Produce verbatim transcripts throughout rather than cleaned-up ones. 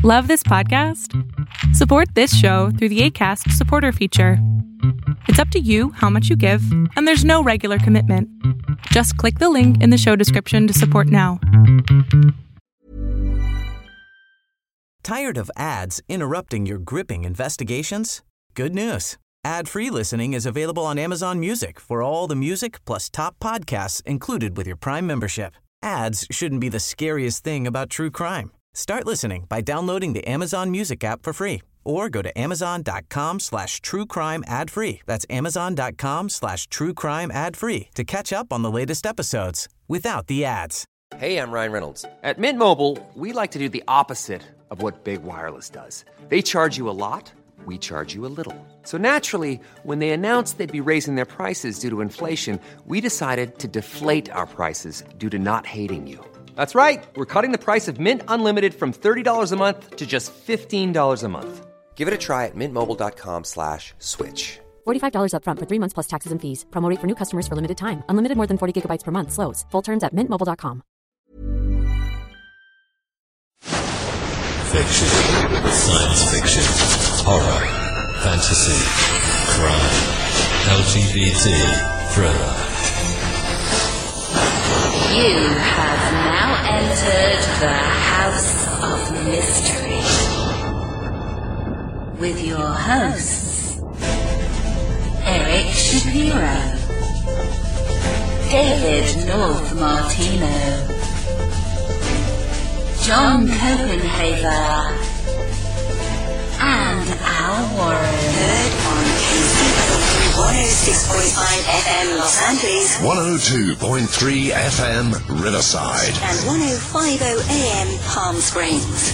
Love this podcast? Support this show through the Acast supporter feature. It's up to you how much you give, and there's no regular commitment. Just click the link in the show description to support now. Tired of ads interrupting your gripping investigations? Good news. Ad-free listening is available on Amazon Music for all the music plus top podcasts included with your Prime membership. Ads shouldn't be the scariest thing about true crime. Start listening by downloading the Amazon Music app for free or go to amazon.com slash true crime ad free. That's amazon.com slash true crime ad free to catch up on the latest episodes without the ads. Hey, I'm Ryan Reynolds. At Mint Mobile, we like to do the opposite of what Big Wireless does. They charge you a lot, we charge you a little. So naturally, when they announced they'd be raising their prices due to inflation, we decided to deflate our prices due to not hating you. That's right. We're cutting the price of Mint Unlimited from thirty dollars a month to just fifteen dollars a month. Give it a try at mintmobile.com slash switch. forty-five dollars up front for three months plus taxes and fees. Promo rate for new customers for limited time. Unlimited more than forty gigabytes per month. Slows full terms at mint mobile dot com. Fiction, science fiction, horror, fantasy, crime, L G B T, thriller. You have now entered the House of Mystery with your hosts, Eric Shapiro, David North Martino, John Copenhaver, and Al Warren. Heard on K C W one oh six point five F M Los Angeles, one oh two point three F M Riverside, and one oh five point oh A M Palm Springs.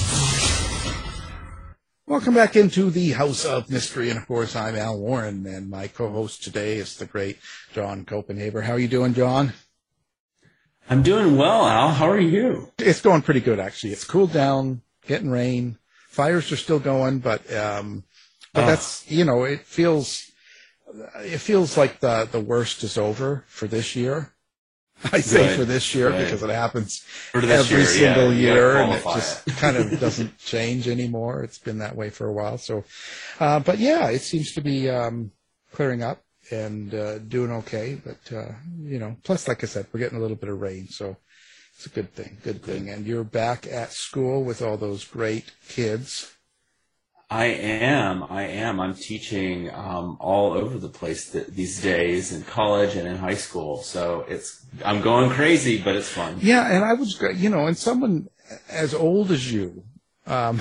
Welcome back into the House of Mystery, and of course I'm Al Warren, and my co-host today is the great John Copenhaver. How are you doing, John? I'm doing well, Al. How are you? It's going pretty good, actually. It's cooled down, getting rain. Fires are still going, but um, but oh. that's, you know, it feels it feels like the, the worst is over for this year. I say right. for this year right. because it happens every year, single yeah. year, and it just it. kind of doesn't change anymore. It's been that way for a while. So, uh, but yeah, it seems to be um, clearing up and uh, doing okay. But, uh, you know, plus, like I said, we're getting a little bit of rain, so it's a good thing, good thing. And you're back at school with all those great kids. I am. I am. I'm teaching um, all over the place th- these days in college and in high school. So it's I'm going crazy, but it's fun. Yeah, and I was, you know, and someone as old as you, um,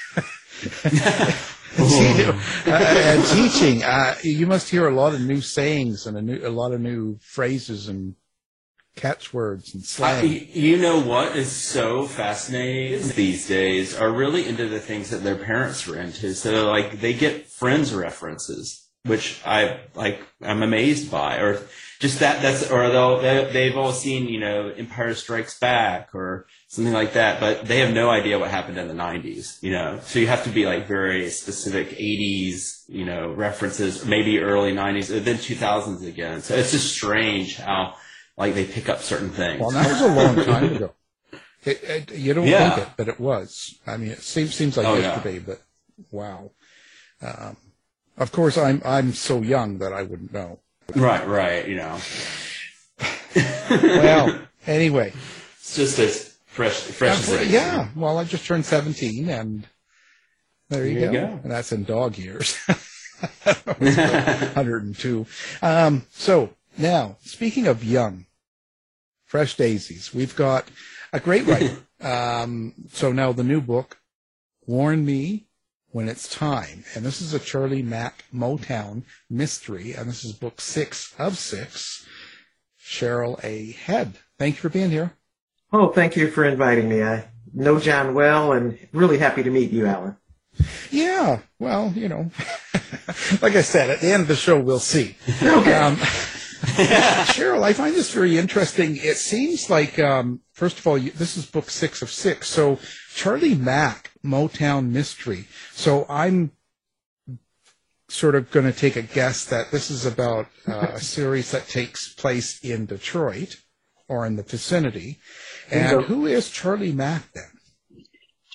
and teaching, uh, you must hear a lot of new sayings and a, new, a lot of new phrases and catchwords and slang. I, you know what is so fascinating these days are really into the things that their parents were into. So like they get Friends references, which I like. I'm amazed by, or just that. That's or they'll they've all seen you know Empire Strikes Back or something like that, but they have no idea what happened in the nineties. You know, so you have to be like very specific eighties you know references, or maybe early nineties, or then two thousands again. So it's just strange how. Like they pick up certain things. Well, that was a long time ago. It, it, you don't yeah. think it, but it was. I mean, it seems seems like oh, yesterday, yeah. but wow. Um, of course, I'm I'm so young that I wouldn't know. Right, right. You know. Well, anyway, it's just as fresh, fresh as it is. Yeah. Well, I just turned seventeen, and there you, there go. you go. And that's in dog years. one hundred two. Um, so now, speaking of young. Fresh daisies. We've got a great writer. um, so now the new book, Warn Me When It's Time. And this is a Charlie Mack Motown mystery. And this is book six of six. Cheryl A. Head. Thank you for being here. Oh, thank you for inviting me. I know John well and really happy to meet you, Alan. Yeah. Well, you know, like I said, at the end of the show, we'll see. Okay. Um, Cheryl, I find this very interesting. It seems like, um, first of all, you, this is book six of six. So Charlie Mack, Motown Mystery. So I'm sort of going to take a guess that this is about uh, a series that takes place in Detroit or in the vicinity. And who is Charlie Mack then?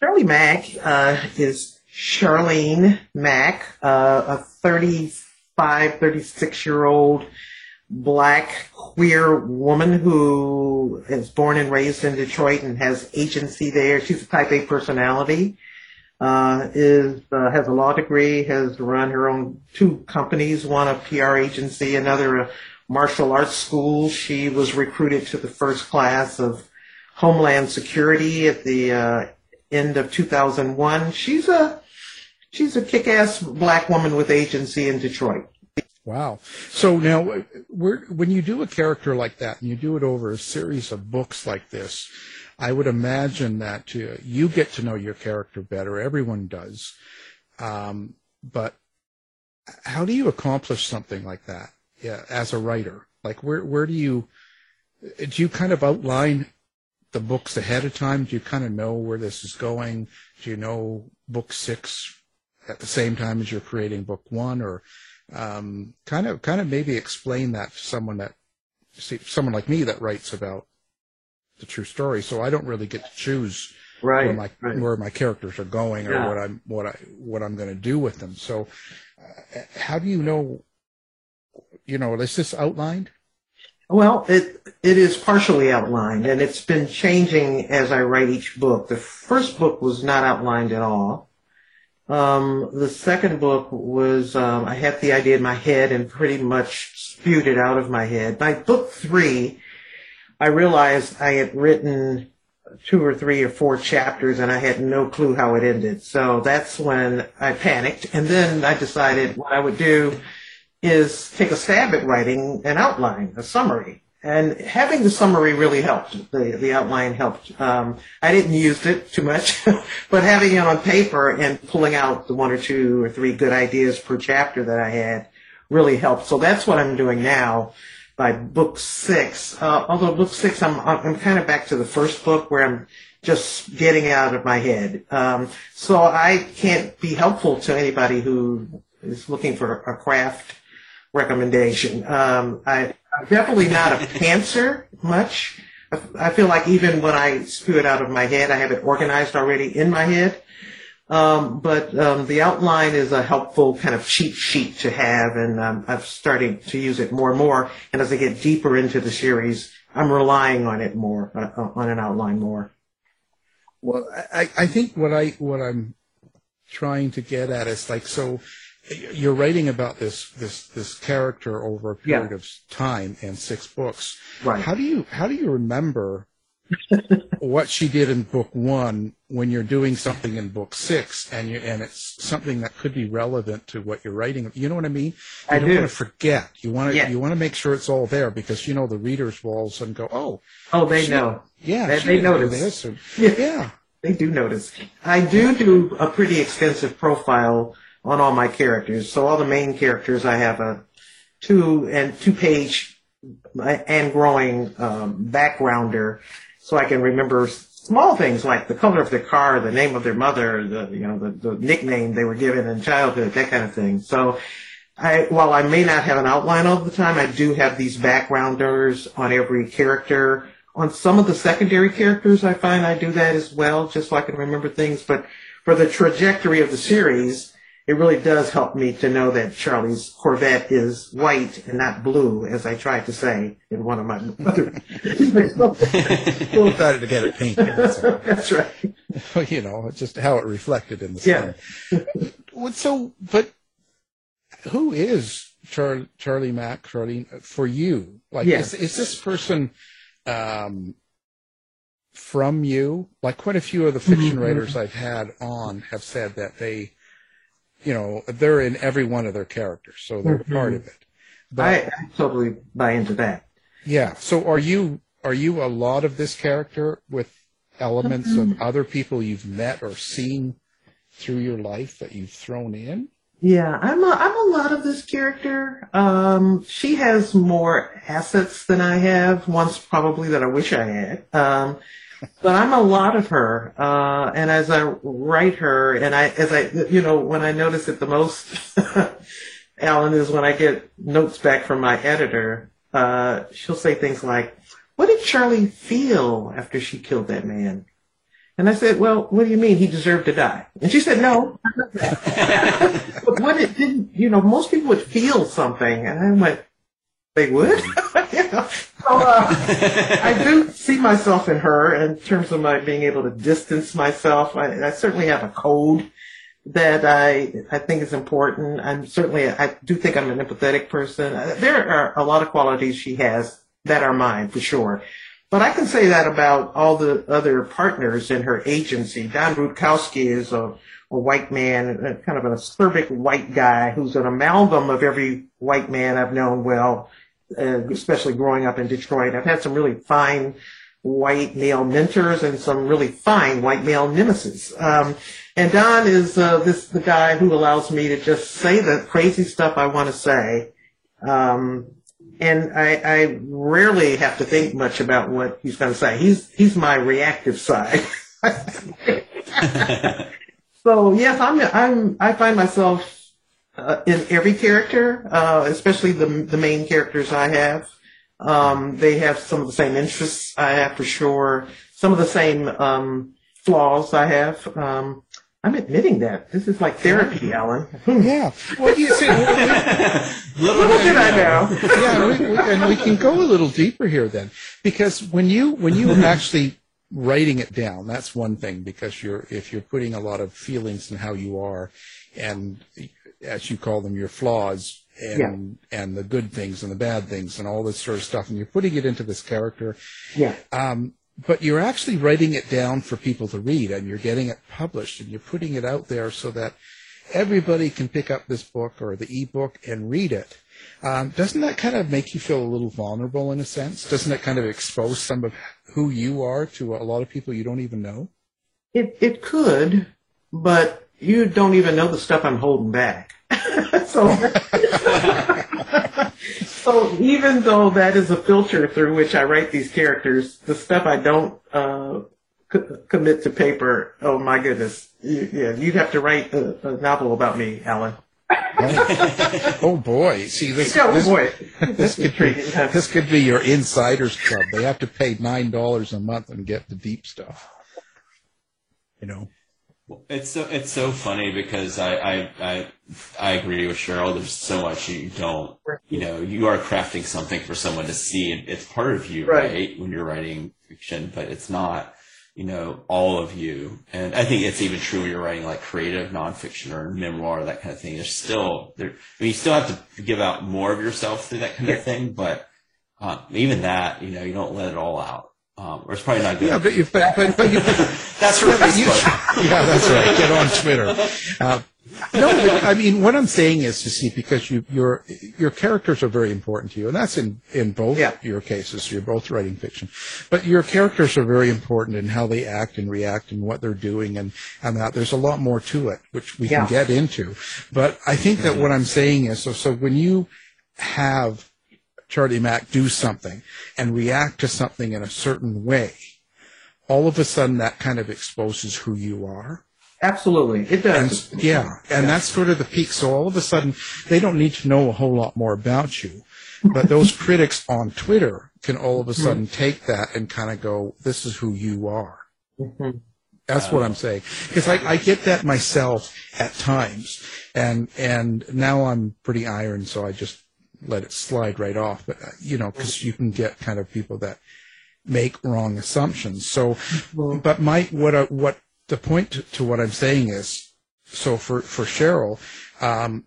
Charlie Mack uh, is Charlene Mack, uh, a thirty-five, thirty-six-year-old black queer woman who is born and raised in Detroit and has agency there. She's a type A personality, uh, is uh, has a law degree, has run her own two companies, one a P R agency, another a martial arts school. She was recruited to the first class of Homeland Security at the uh, end of two thousand one. She's a she's a kick-ass black woman with agency in Detroit. Wow. So now, we're, when you do a character like that, and you do it over a series of books like this, I would imagine that uh, you get to know your character better. Everyone does. Um, but how do you accomplish something like that, yeah, as a writer? Like, where where do you do you kind of outline the books ahead of time? Do you kind of know where this is going? Do you know book six at the same time as you're creating book one, or Um, kind of, kind of maybe explain that to someone that, see, someone like me that writes about the true story. So I don't really get to choose right, where my right. where my characters are going or yeah. what I'm what I what I'm going to do with them. So, uh, how do you know? You know, is this outlined? Well, it it is partially outlined, and it's been changing as I write each book. The first book was not outlined at all. Um, the second book was, um, I had the idea in my head and pretty much spewed it out of my head. By book three, I realized I had written two or three or four chapters and I had no clue how it ended. So that's when I panicked. And then I decided what I would do is take a stab at writing an outline, a summary. And having the summary really helped. The the outline helped. Um, I didn't use it too much, but having it on paper and pulling out the one or two or three good ideas per chapter that I had really helped. So that's what I'm doing now by book six. Uh, although book six, I'm I'm kind of back to the first book where I'm just getting out of my head. Um, so I can't be helpful to anybody who is looking for a craft recommendation. Um, I. I'm definitely not a pantser much. I feel like even when I spew it out of my head, I have it organized already in my head. Um, but um, the outline is a helpful kind of cheat sheet to have, and um, I've started to use it more and more. And as I get deeper into the series, I'm relying on it more, uh, on an outline more. Well, I, I think what I what I'm trying to get at is like, so you're writing about this this this character over a period yeah. of time and six books. Right. How do you how do you remember what she did in book one when you're doing something in book six and you and it's something that could be relevant to what you're writing? You know what I mean? You I don't do. want to forget. You want to yeah. you want to make sure it's all there, because you know the readers will all of a sudden go, oh, oh, they she, know. Yeah, they, she they didn't do notice. this, or, yeah. yeah, they do notice. I do do a pretty extensive profile on all my characters. So all the main characters, I have a two and two page and growing um, backgrounder, so I can remember small things like the color of their car, the name of their mother, the you know the, the nickname they were given in childhood, that kind of thing. So I, while I may not have an outline all the time, I do have these backgrounders on every character. On some of the secondary characters, I find I do that as well, just so I can remember things. But for the trajectory of the series, it really does help me to know that Charlie's Corvette is white and not blue, as I tried to say in one of my other. We'll try to get it painted. So. That's right. You know, it's just how it reflected in the sun. Yeah. So, but who is Char- Charlie Mack, Charlie, for you? Like, yeah. is, is this person um, from you? Like, quite a few of the fiction mm-hmm. writers I've had on have said that they, you know, they're in every one of their characters, so they're mm-hmm. part of it. But, I, I totally buy into that. Yeah. So are you are you a lot of this character with elements mm-hmm. of other people you've met or seen through your life that you've thrown in? Yeah, I'm a, I'm a lot of this character. Um, she has more assets than I have, ones probably that I wish I had. Um, But I'm a lot of her, uh, and as I write her, and I, as I, you know, when I notice it the most, Alan, is when I get notes back from my editor. Uh, she'll say things like, "What did Charlie feel after she killed that man?" And I said, well, what do you mean he deserved to die? And she said, no, not that. But what it didn't, you know, most people would feel something. And I went, they would? You know? So uh, I do see myself in her in terms of my being able to distance myself. I, I certainly have a code that I I think is important. I'm certainly, I do think I'm an empathetic person. There are a lot of qualities she has that are mine, for sure. But I can say that about all the other partners in her agency. Don Rutkowski is a, a white man, kind of an acerbic white guy who's an amalgam of every white man I've known well, uh, especially growing up in Detroit. I've had some really fine white male mentors and some really fine white male nemesis. Um, and Don is uh, this the guy who allows me to just say the crazy stuff I want to say. Um, And I, I rarely have to think much about what he's going to say. He's he's my reactive side. So yes, I'm I'm I find myself uh, in every character, uh, especially the the main characters I have. Um, they have some of the same interests I have, for sure. Some of the same um, flaws I have. Um, I'm admitting that. This is like therapy, Alan. Yeah. Well, you see, little, little did I know. Yeah, we, we, and we can go a little deeper here then, because when you when you are actually writing it down, that's one thing. Because you're if you're putting a lot of feelings in how you are, and as you call them, your flaws, and yeah. and the good things and the bad things and all this sort of stuff, and you're putting it into this character. Yeah. Um, But you're actually writing it down for people to read, and you're getting it published, and you're putting it out there so that everybody can pick up this book or the e-book and read it. Um, doesn't that kind of make you feel a little vulnerable in a sense? Doesn't it kind of expose some of who you are to a lot of people you don't even know? It it could, but you don't even know the stuff I'm holding back. so. So even though that is a filter through which I write these characters, the stuff I don't uh, co- commit to paper, oh my goodness, you, yeah, you'd have to write a, a novel about me, Alan. Oh, oh boy! See this. Oh this, boy! This could be this could be your insiders club. They have to pay nine dollars a month and get the deep stuff. You know. It's so it's so funny because I, I I I agree with Cheryl. There's so much you don't, you know, you are crafting something for someone to see, and it's part of you, right. right, when you're writing fiction, but it's not, you know, all of you. And I think it's even true when you're writing like creative nonfiction or memoir, that kind of thing. There's still there. I mean, you still have to give out more of yourself through that kind yeah. of thing, but um, even that, you know, you don't let it all out. Um, or it's probably not good. Yeah, but you, but, but, but you, that's right. Yeah, you, yeah, that's right. Get on Twitter. Uh, no, but, I mean, what I'm saying is to see, because you, your your characters are very important to you, and that's in in both yeah. your cases. You're both writing fiction, but your characters are very important in how they act and react and what they're doing, and and that there's a lot more to it which we yeah. can get into. But I think that what I'm saying is, so so when you have Charlie Mack do something and react to something in a certain way, all of a sudden that kind of exposes who you are. Absolutely, it does. And, yeah, and yeah. that's sort of the peak. So all of a sudden, they don't need to know a whole lot more about you, but those critics on Twitter can all of a sudden mm-hmm. take that and kind of go, this is who you are. Mm-hmm. That's what I'm saying. Because I, I get that myself at times, and and now I'm pretty iron, so I just let it slide right off. But, uh, you know, because you can get kind of people that make wrong assumptions. So, but my, what, I, what the point to, to what I'm saying is, so for, for Cheryl, um,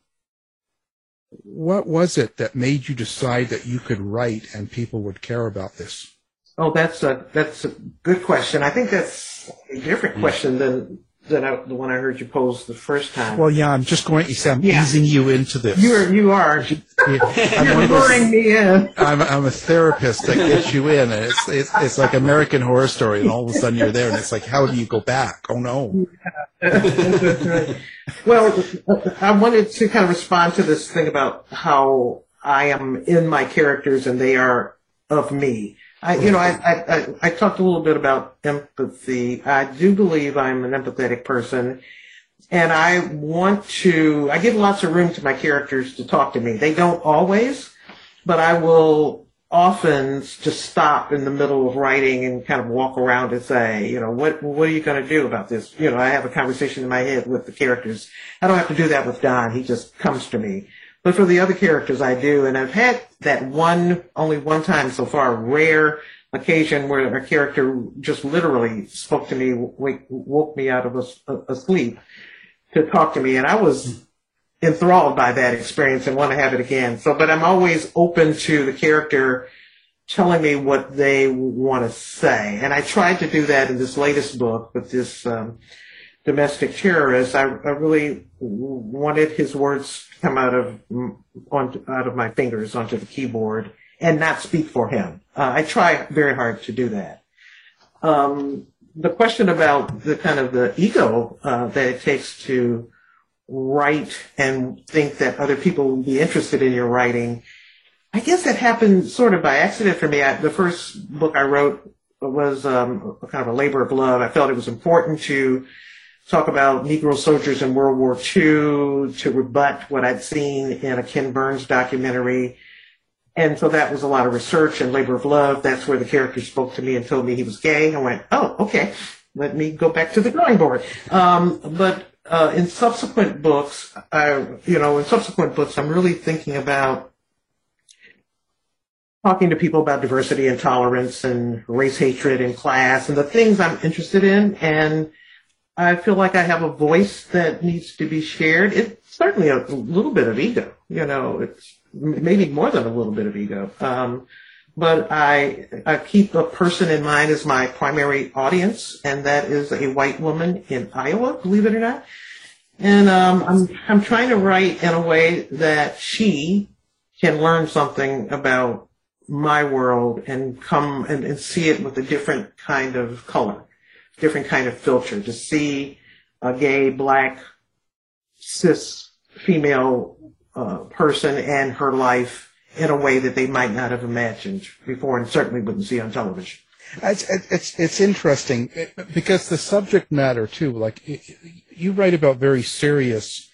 what was it that made you decide that you could write and people would care about this? Oh, that's a, that's a good question. I think that's a different question than than I, the one I heard you pose the first time. Well, yeah, I'm just going to say I'm yeah. easing you into this. You're, you are. Yeah, You're luring me in. I'm, I'm a therapist that gets you in, and it's, it's it's like American Horror Story, and all of a sudden you're there, and it's like, how do you go back? Oh, no. That's right. Well, I wanted to kind of respond to this thing about how I am in my characters and they are of me. I, you know, I, I, I talked a little bit about empathy. I do believe I'm an empathetic person, and I want to, I give lots of room to my characters to talk to me. They don't always, but I will often just stop in the middle of writing and kind of walk around and say, you know, what what are you going to do about this? You know, I have a conversation in my head with the characters. I don't have to do that with Don. He just comes to me. But for the other characters, I do. And I've had that one, only one time so far, rare occasion where a character just literally spoke to me, wake, woke me out of a, a sleep to talk to me. And I was enthralled by that experience and want to have it again. So, but I'm always open to the character telling me what they want to say. And I tried to do that in this latest book with this um, domestic terrorist. I, I really wanted his words to come out of on, out of my fingers onto the keyboard and not speak for him. Uh, I try very hard to do that. Um, the question about the kind of the ego uh, that it takes to write and think that other people will be interested in your writing, I guess that happened sort of by accident for me. I, the first book I wrote was um, kind of a labor of love. I felt it was important to talk about Negro soldiers in World War Two, to rebut what I'd seen in a Ken Burns documentary. And so that was a lot of research and labor of love. That's where the character spoke to me and told me he was gay. I went, oh, okay, let me go back to the drawing board. Um, but Uh, in subsequent books, I, you know, in subsequent books, I'm really thinking about talking to people about diversity and tolerance and race hatred and class and the things I'm interested in. And I feel like I have a voice that needs to be shared. It's certainly a little bit of ego, you know, it's maybe more than a little bit of ego. Um, but I, I keep a person in mind as my primary audience, and that is a white woman in Iowa, believe it or not. And um, I'm I'm trying to write in a way that she can learn something about my world and come and, and see it with a different kind of color, different kind of filter, to see a gay, black, cis female uh, person and her life in a way that they might not have imagined before and certainly wouldn't see on television. It's, it's, it's interesting because the subject matter, too, like you write about very serious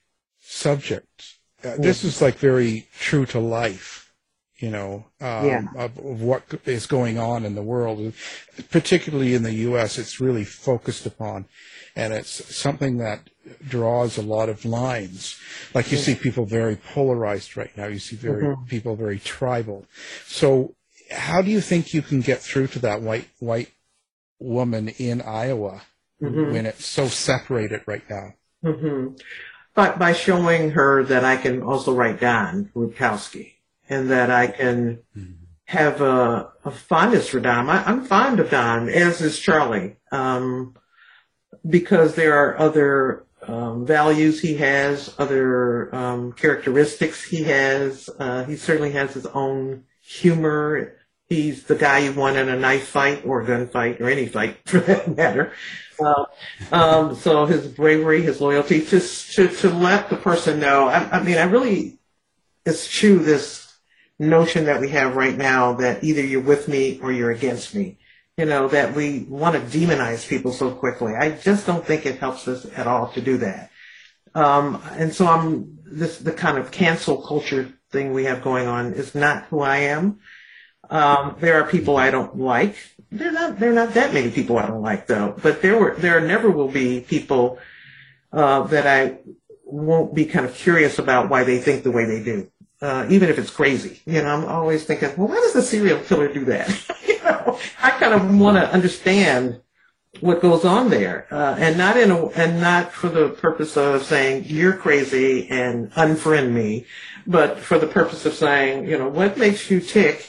subjects. Uh, this is like very true to life, you know, um, yeah. of, of what is going on in the world, particularly in the U S. It's really focused upon, and it's something that draws a lot of lines. Like you see people very polarized right now. You see very mm-hmm. people very tribal. So how do you think you can get through to that white white woman in Iowa mm-hmm. when it's so separated right now? Mm-hmm. But by showing her that I can also write Don Rutkowski, and that I can mm-hmm. have a, a fondness for Don. I, I'm fond of Don, as is Charlie, um, because there are other um, values he has, other um, characteristics he has. Uh, he certainly has his own humor. He's the guy you want in a knife fight or a gunfight or any fight for that matter. Uh, um, so his bravery, his loyalty, just to, to let the person know. I, I mean, I really eschew this notion that we have right now that either you're with me or you're against me. You know, that we want to demonize people so quickly. I just don't think it helps us at all to do that. Um, and so I'm this the kind of cancel culture thing we have going on is not who I am. Um, there are people I don't like. There not there are not that many people I don't like though. But there were there never will be people uh, that I won't be kind of curious about why they think the way they do, uh, even if it's crazy. You know, I'm always thinking, well, why does the serial killer do that? you know, I kind of want to understand what goes on there, uh, and not in a, and not for the purpose of saying you're crazy and unfriend me, but for the purpose of saying, you know, what makes you tick.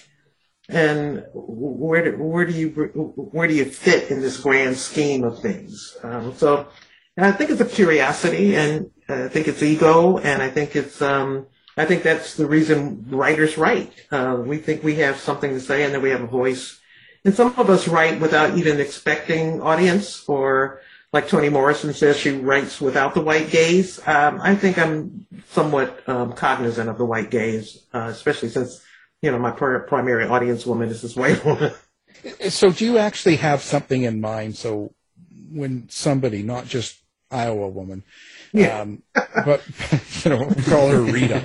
And where do, where do you where do you fit in this grand scheme of things? Um, so I think it's a curiosity, and I think it's ego, and I think it's um, I think that's the reason writers write. Uh, we think we have something to say, and that we have a voice. And some of us write without even expecting audience, or like Toni Morrison says, she writes without the white gaze. Um, I think I'm somewhat um, cognizant of the white gaze, uh, especially since. You know, my primary audience woman is this white woman. So do you actually have something in mind? So when somebody, not just Iowa woman. Yeah. Um, but, you know, we call her Rita.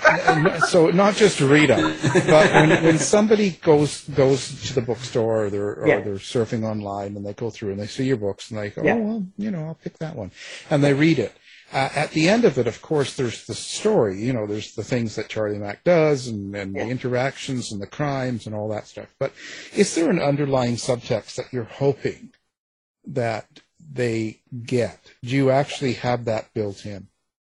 So not just Rita, but when, when somebody goes goes to the bookstore or they're, or Yeah. they're surfing online and they go through and they see your books and they go, Yeah. oh, well, you know, I'll pick that one. And they read it. Uh, at the end of it, of course, there's the story. You know, there's the things that Charlie Mack does and, and Yeah. the interactions and the crimes and all that stuff. But is there an underlying subtext that you're hoping that they get? Do you actually have that built in?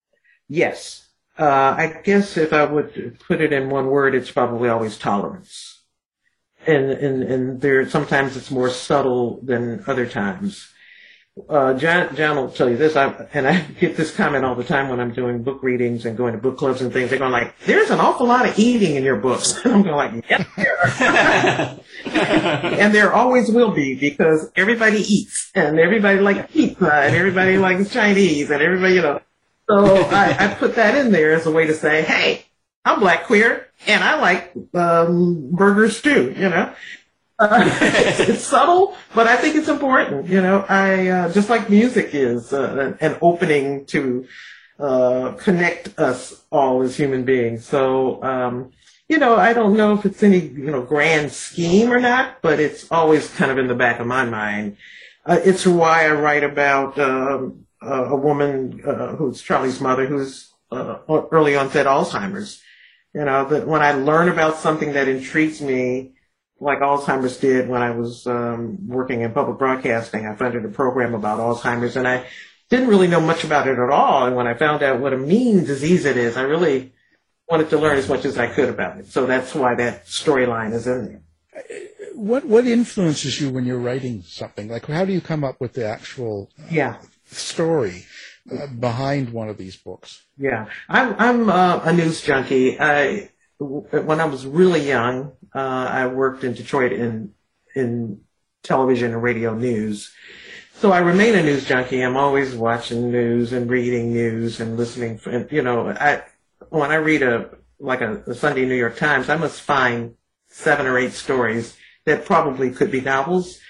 Yes. Uh, I guess if I would put it in one word, it's probably always tolerance. And, and, and there, sometimes it's more subtle than other times. Uh, John, John will tell you this, I, and I get this comment all the time when I'm doing book readings and going to book clubs and things. They're going like, there's an awful lot of eating in your books. And I'm going like, yep, there are. And there always will be, because everybody eats, and everybody likes pizza, and everybody likes Chinese, and everybody, you know. So I, I put that in there as a way to say, hey, I'm black queer, and I like um, burgers too, you know. Uh, it's, it's subtle, but I think it's important. You know, I uh, just like music is uh, an, an opening to uh, connect us all as human beings. So, um, you know, I don't know if it's any you know grand scheme or not, but it's always kind of in the back of my mind. Uh, it's why I write about um, uh, a woman uh, who's Charlie's mother, who's uh, early onset Alzheimer's. You know, that when I learn about something that intrigues me, like Alzheimer's did when I was um, working in public broadcasting. I funded a program about Alzheimer's, and I didn't really know much about it at all. And when I found out what a mean disease it is, I really wanted to learn as much as I could about it. So that's why that storyline is in there. What what influences you when you're writing something? Like, how do you come up with the actual uh, Yeah. story uh, behind one of these books? Yeah. I'm, I'm uh, a news junkie. I, when I was really young, uh, I worked in Detroit in, in television and radio news. So I remain a news junkie. I'm always watching news and reading news and listening. And, you know, I, when I read a, like a, a Sunday New York Times, I must find seven or eight stories that probably could be novels.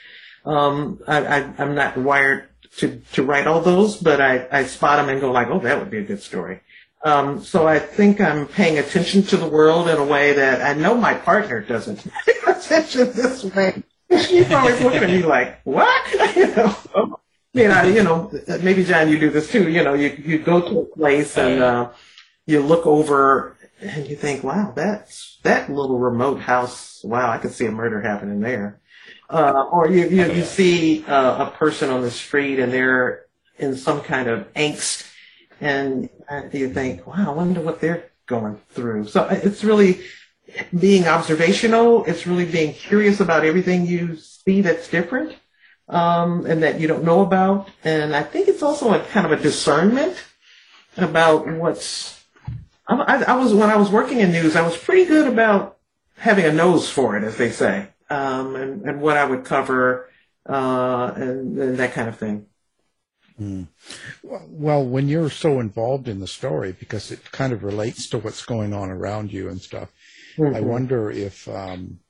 Um, I, I, I'm not wired to, to write all those, but I, I spot them and go like, oh, that would be a good story. Um, so I think I'm paying attention to the world in a way that I know my partner doesn't pay attention this way. She's always looking at me like, what? You know, you know, you know, maybe John, you do this too. You know, you, you go to a place and, uh, you look over and you think, wow, that's, that little remote house. Wow, I could see a murder happening there. Uh, or you, you, you see uh, a person on the street and they're in some kind of angst, and you think, wow, I wonder what they're going through. So it's really being observational. It's really being curious about everything you see that's different, um, and that you don't know about. And I think it's also a kind of a discernment about what's, I, I, I was, when I was working in news, I was pretty good about having a nose for it, as they say. Um, and, and what I would cover, uh, and, and that kind of thing. Mm. Well, when you're so involved in the story, because it kind of relates to what's going on around you and stuff, mm-hmm. I wonder if, um,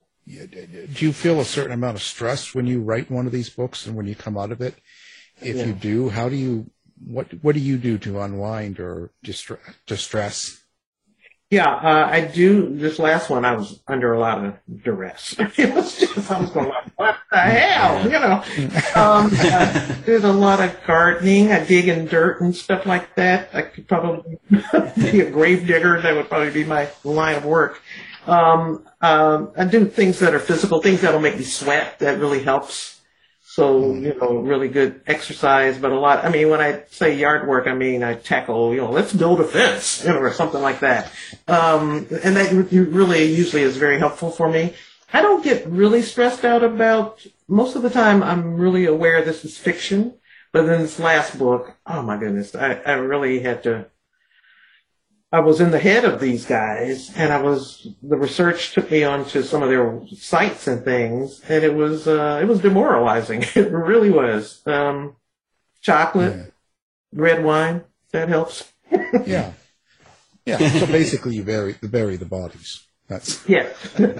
do you feel a certain amount of stress when you write one of these books and when you come out of it? If yeah. you do, how do you, what, what do you do to unwind or distra- distress? Yeah, uh, I do. This last one, I was under a lot of duress. It was just, I was going like, what the hell? You know, um, I did a lot of gardening. I dig in dirt and stuff like that. I could probably be a grave digger. That would probably be my line of work. Um, um, I do things that are physical, things that'll make me sweat. That really helps. So, you know, really good exercise, but a lot, I mean, when I say yard work, I mean, I tackle, you know, let's build a fence, you know, or something like that. Um, and that really usually is very helpful for me. I don't get really stressed out about, most of the time I'm really aware this is fiction, but in this last book, oh my goodness, I, I really had to, I was in the head of these guys, and I was, the research took me onto some of their sites and things, and it was, uh, it was demoralizing. It really was. Um, chocolate, yeah. red wine, that helps. yeah. Yeah. So basically you bury, you bury the bodies. That's yeah.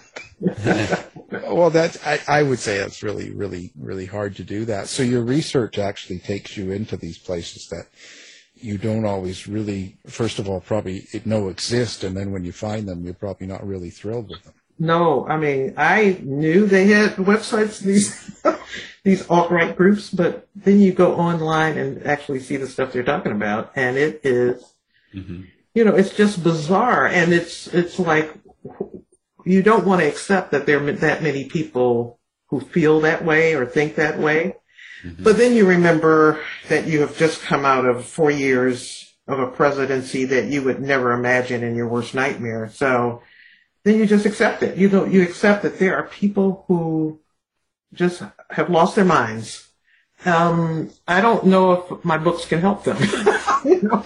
Well, that's I, I would say that's really, really, really hard to do that. So your research actually takes you into these places that you don't always really, first of all, probably know exist, and then when you find them, you're probably not really thrilled with them. No, I mean, I knew they had websites, these these alt-right groups, but then you go online and actually see the stuff they're talking about, and it is, mm-hmm. you know, it's just bizarre, and it's it's like you don't want to accept that there are that many people who feel that way or think that way. Mm-hmm. But then you remember that you have just come out of four years of a presidency that you would never imagine in your worst nightmare. So then you just accept it. You know, you accept that there are people who just have lost their minds. Um, I don't know if my books can help them. You know?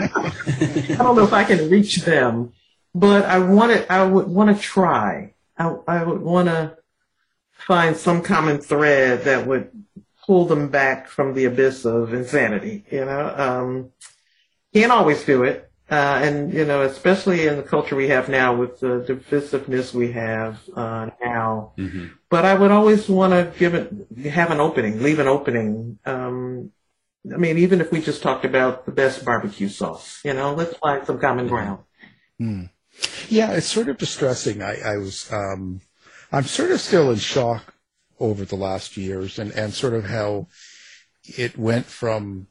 I don't know if I can reach them, but I want to, I would want to try. I, I would want to find some common thread that would pull them back from the abyss of insanity. You know, um, can't always do it. Uh, and, you know, especially in the culture we have now with the divisiveness we have uh, now. Mm-hmm. But I would always want to give it, have an opening, leave an opening. Um, I mean, even if we just talked about the best barbecue sauce, you know, let's find some common ground. Mm. Yeah, it's sort of distressing. I, I was, um, I'm sort of still in shock over the last years and, and sort of how it went from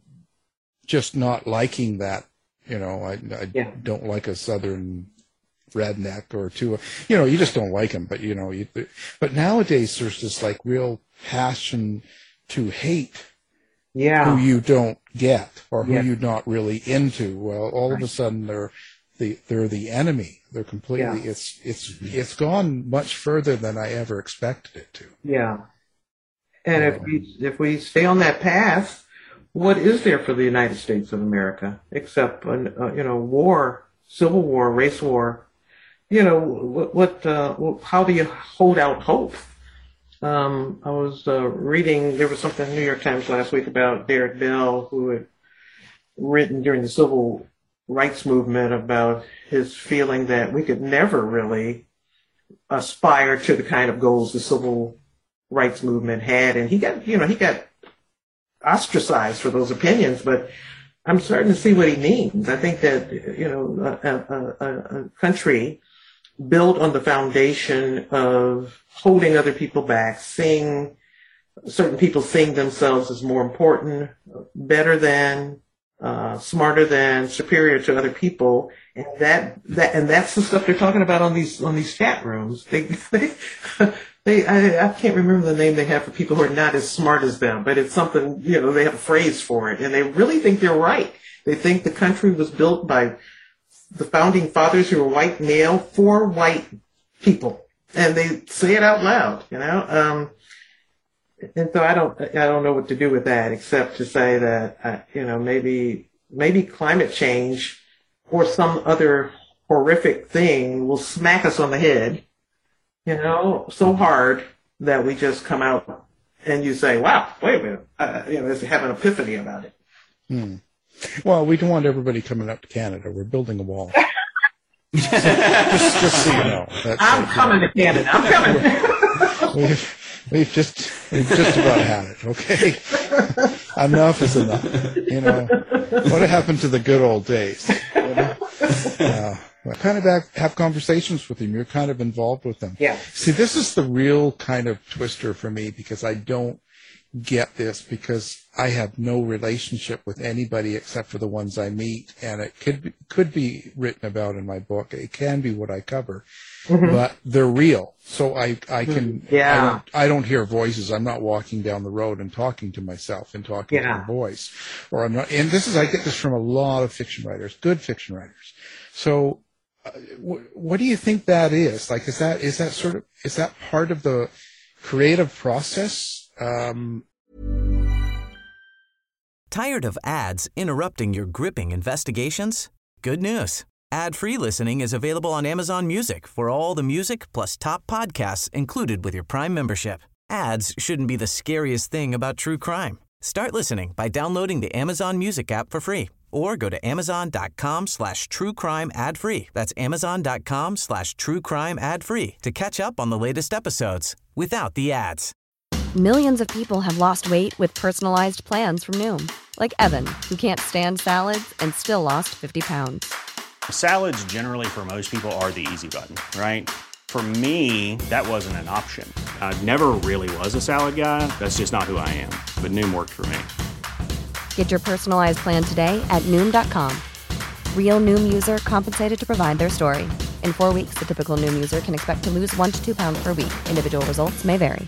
just not liking that. You know, I, I yeah. don't like a Southern redneck or two. You know, you just don't like them. But, you know, you, but nowadays there's this, like, real passion to hate yeah. who you don't get or who yeah. you're not really into. Well, all right. of a sudden they're the they're the enemy. They're completely. Yeah. It's it's mm-hmm. it's gone much further than I ever expected it to. Yeah. And um, if we if we stay on that path, what is there for the United States of America except, uh, you know, war, civil war, race war? You know, what, what uh, how do you hold out hope? Um, I was uh, reading, there was something in the New York Times last week about Derek Bell, who had written during the civil rights movement about his feeling that we could never really aspire to the kind of goals the civil rights movement had. And he got, you know, he got ostracized for those opinions, but I'm starting to see what he means. I think that, you know, a, a, a country built on the foundation of holding other people back, seeing certain people seeing themselves as more important, better than, uh, smarter than, superior to other people, and that that and that's the stuff they're talking about on these on these chat rooms. They they. They, I, I can't remember the name they have for people who are not as smart as them, but it's something, you know, they have a phrase for it, and they really think they're right. They think the country was built by the founding fathers who were white male for white people, and they say it out loud, you know. Um, and so I don't, I don't know what to do with that except to say that, uh, you know, maybe, maybe climate change or some other horrific thing will smack us on the head. You know, so hard that we just come out and you say, wow, wait a minute, uh, you know, let's have an epiphany about it. Hmm. Well, we don't want everybody coming up to Canada. We're building a wall. just, just, just so you know. That's I'm like, coming to Canada. I'm coming. we've, we've, just, we've just about had it, okay? Enough is enough. You know, what happened to the good old days? You know? uh, I kind of have, have conversations with them. You're kind of involved with them. Yeah. See, this is the real kind of twister for me because I don't get this because I have no relationship with anybody except for the ones I meet, and it could be, could be written about in my book. It can be what I cover, mm-hmm. but they're real. So I, I can, yeah. I don't, I don't hear voices. I'm not walking down the road and talking to myself and talking yeah. to a voice, or I'm not, and this is, I get this from a lot of fiction writers, good fiction writers. So, Uh, what, what do you think that is? Like, is that is that sort of is that part of the creative process? Um... Tired of ads interrupting your gripping investigations? Good news. Ad-free listening is available on Amazon Music for all the music plus top podcasts included with your Prime membership. Ads shouldn't be the scariest thing about true crime. Start listening by downloading the Amazon Music app for free or go to amazon.com slash true crime ad free. That's amazon.com slash true crime ad free to catch up on the latest episodes without the ads. Millions of people have lost weight with personalized plans from Noom. Like Evan, who can't stand salads and still lost fifty pounds. Salads generally for most people are the easy button, right? For me, that wasn't an option. I never really was a salad guy. That's just not who I am. But Noom worked for me. Get your personalized plan today at Noom dot com. Real Noom user compensated to provide their story. In four weeks, the typical Noom user can expect to lose one to two pounds per week. Individual results may vary.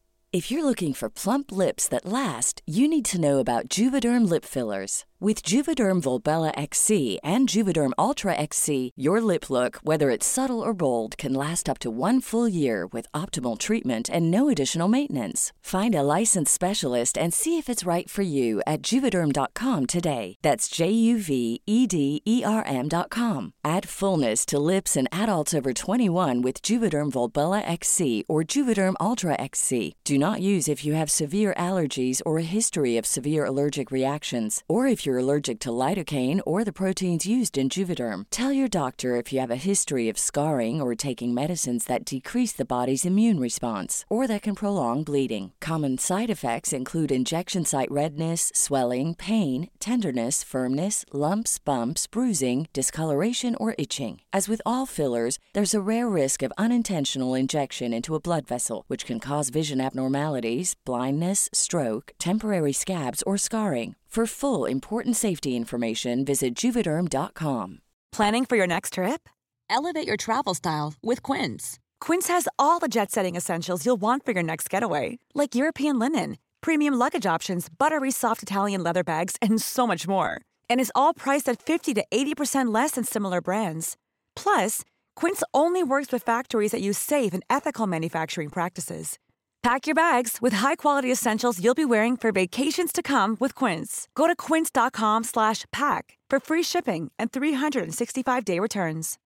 If you're looking for plump lips that last, you need to know about Juvederm lip fillers. With Juvederm Volbella X C and Juvederm Ultra X C, your lip look, whether it's subtle or bold, can last up to one full year with optimal treatment and no additional maintenance. Find a licensed specialist and see if it's right for you at Juvederm dot com today. That's J U V E D E R M dot com. Add fullness to lips in adults over twenty-one with Juvederm Volbella X C or Juvederm Ultra X C. Do not use if you have severe allergies or a history of severe allergic reactions, or if you're allergic to lidocaine or the proteins used in Juvederm. Tell your doctor if you have a history of scarring or taking medicines that decrease the body's immune response or that can prolong bleeding. Common side effects include injection site redness, swelling, pain, tenderness, firmness, lumps, bumps, bruising, discoloration, or itching. As with all fillers, there's a rare risk of unintentional injection into a blood vessel, which can cause vision abnormalities, blindness, stroke, temporary scabs, or scarring. For full important safety information, visit Juvederm dot com. Planning for your next trip? Elevate your travel style with Quince. Quince has all the jet-setting essentials you'll want for your next getaway, like European linen, premium luggage options, buttery soft Italian leather bags, and so much more. And is all priced at fifty to eighty percent less than similar brands. Plus, Quince only works with factories that use safe and ethical manufacturing practices. Pack your bags with high-quality essentials you'll be wearing for vacations to come with Quince. Go to quince dot com slash pack for free shipping and three sixty-five day returns.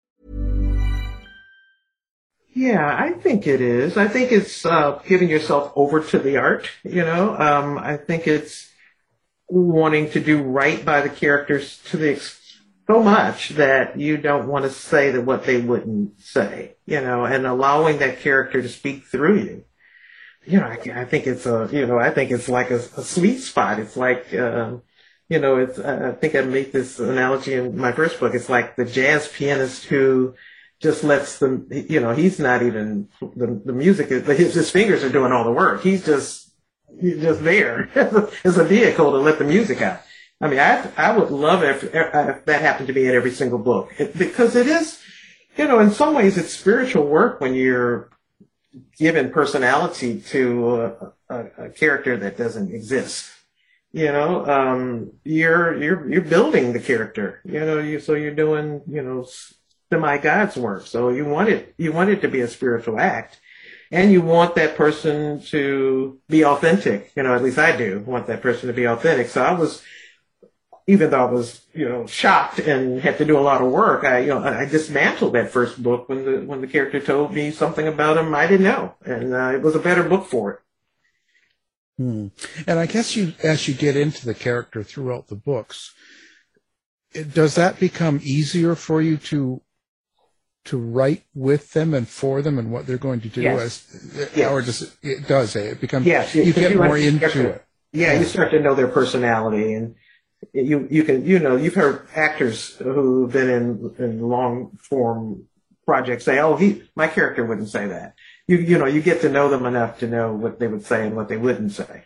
Yeah, I think it is. I think it's uh, giving yourself over to the art, you know. Um, I think it's wanting to do right by the characters to the ex- so much that you don't want to say that what they wouldn't say, you know, and allowing that character to speak through you. You know, I, I think it's a, you know, I think it's like a, a sweet spot. It's like, uh, you know, it's, I think I made this analogy in my first book. It's like the jazz pianist who just lets them, you know, he's not even, the, the music, is, his, his fingers are doing all the work. He's just, he's just there as a vehicle to let the music out. I mean, I, I would love it if, if that happened to be in every single book, it, because it is, you know, in some ways it's spiritual work when you're given personality to a, a, a character that doesn't exist. You know, um, you're, you're, you're building the character, you know, you, so you're doing, you know, semi-God's work. So you want it, you want it to be a spiritual act, and you want that person to be authentic. You know, at least I do want that person to be authentic. So I was, even though I was, you know, shocked and had to do a lot of work, I, you know, I dismantled that first book when the when the character told me something about him I didn't know, and uh, it was a better book for it. Hmm. And I guess you, as you get into the character throughout the books, it, does that become easier for you to to write with them and for them and what they're going to do? Yes. As, yes. Or does it, it does it, it become? Yes, you, you get you more into character. it. Yeah, yeah, you start to know their personality, and you you can you know you've heard actors who've been in in long form projects say, "Oh, he my character wouldn't say that." You you know you get to know them enough to know what they would say and what they wouldn't say.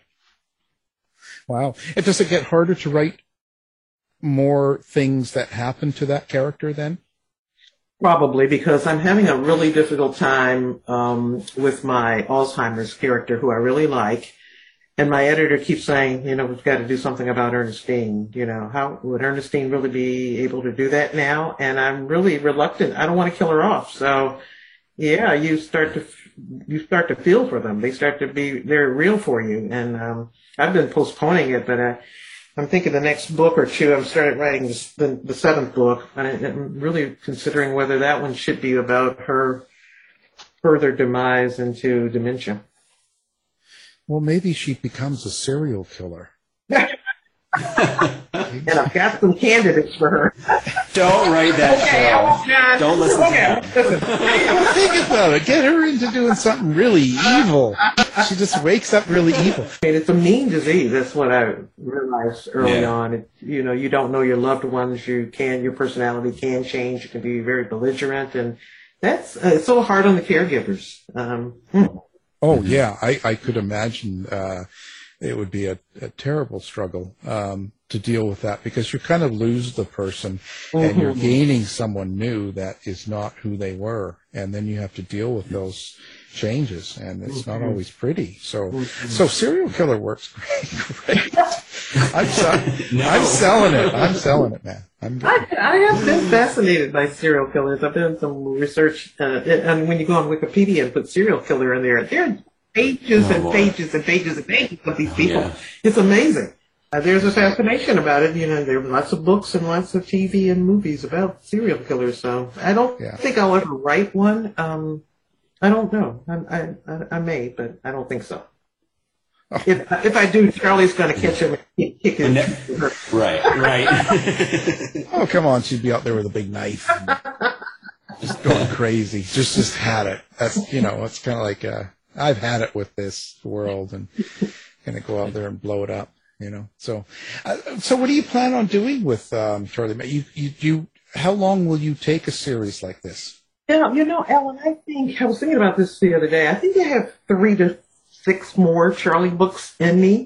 Wow. And does it get harder to write more things that happen to that character then? Probably, because I'm having a really difficult time um, with my Alzheimer's character, who I really like. And my editor keeps saying, you know, we've got to do something about Ernestine. You know, how would Ernestine really be able to do that now? And I'm really reluctant. I don't want to kill her off. So, yeah, you start to you start to feel for them. They start to be they're real for you. And um, I've been postponing it, but I, I'm thinking the next book or two. I've started writing this, the the seventh book, and I'm really considering whether that one should be about her further demise into dementia. Well, maybe she becomes a serial killer. and I've got some candidates for her. Don't write that okay, show. I won't, John. Don't listen okay, to that. Well, think about it. Get her into doing something really evil. She just wakes up really evil. I mean, it's a mean disease. That's what I realized early Yeah. on. It, you know, you don't know your loved ones. You can, your personality can change. You can be very belligerent, and that's uh, it's so hard on the caregivers. Um, hmm. Oh yeah, I, I could imagine uh, it would be a, a terrible struggle um, to deal with that, because you kind of lose the person and Mm-hmm. you're gaining someone new that is not who they were, and then you have to deal with those changes, and it's Mm-hmm. not always pretty. So, so serial killer works great. great. I'm, se- No. I'm selling it. I'm selling it, man. I'm I, I have been fascinated by serial killers. I've done some research, uh, and when you go on Wikipedia and put serial killer in there, there are pages Oh, and boy. pages and pages and pages of these people. Yeah. It's amazing. Uh, there's a fascination about it. You know, there are lots of books and lots of T V and movies about serial killers. So I don't Yeah. think I'll ever write one. Um, I don't know. I, I, I, I may, but I don't think so. If if I do, Charlie's going to catch him and kick his. Right, right. Oh, come on. She'd be out there with a big knife. Just going crazy. Just, just had it. That's, you know, it's kind of like, uh, I've had it with this world, and going to go out there and blow it up, you know? So, uh, so what do you plan on doing with, um, Charlie May? You, you, you, how long will you take a series like this? Yeah, you know, Ellen, I think, I was thinking about this the other day. I think I have three to six more Charlie books in me.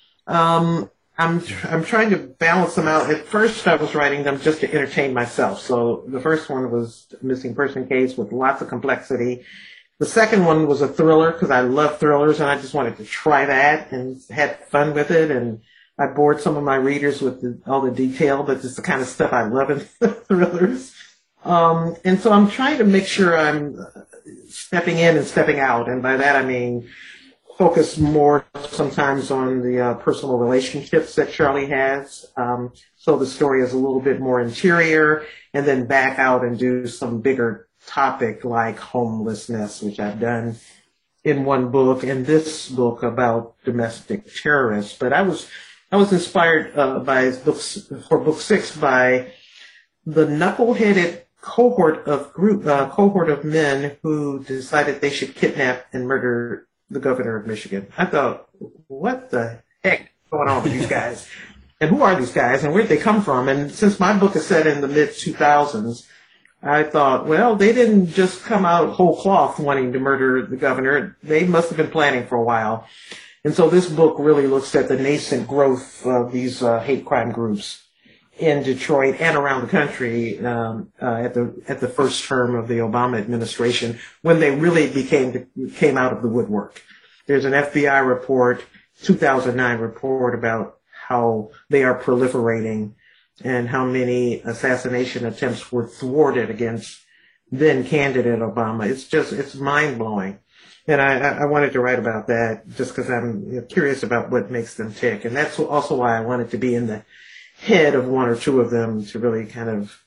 Um, I'm I'm trying to balance them out. At first, I was writing them just to entertain myself. So the first one was a missing person case with lots of complexity. The second one was a thriller, because I love thrillers, and I just wanted to try that and had fun with it. And I bored some of my readers with the, all the detail, but it's the kind of stuff I love in thrillers. Um, and so I'm trying to make sure I'm stepping in and stepping out. And by that, I mean focus more sometimes on the uh, personal relationships that Charlie has. Um, so the story is a little bit more interior, and then back out and do some bigger topic like homelessness, which I've done in one book, and this book about domestic terrorists. But I was, I was inspired uh, by books for book six by the knuckleheaded cohort of group, uh, cohort of men who decided they should kidnap and murder the governor of Michigan. I thought, what the heck is going on with these guys? And who are these guys, and where did they come from? And since my book is set in the mid two thousands, I thought, well, they didn't just come out whole cloth wanting to murder the governor. They must have been planning for a while. And so this book really looks at the nascent growth of these uh, hate crime groups in Detroit and around the country um, uh, at the at the first term of the Obama administration, when they really became came out of the woodwork. There's an F B I report, two thousand nine report, about how they are proliferating and how many assassination attempts were thwarted against then candidate Obama. It's just, it's mind blowing. And I, I wanted to write about that just because I'm curious about what makes them tick. And that's also why I wanted to be in the head of one or two of them to really kind of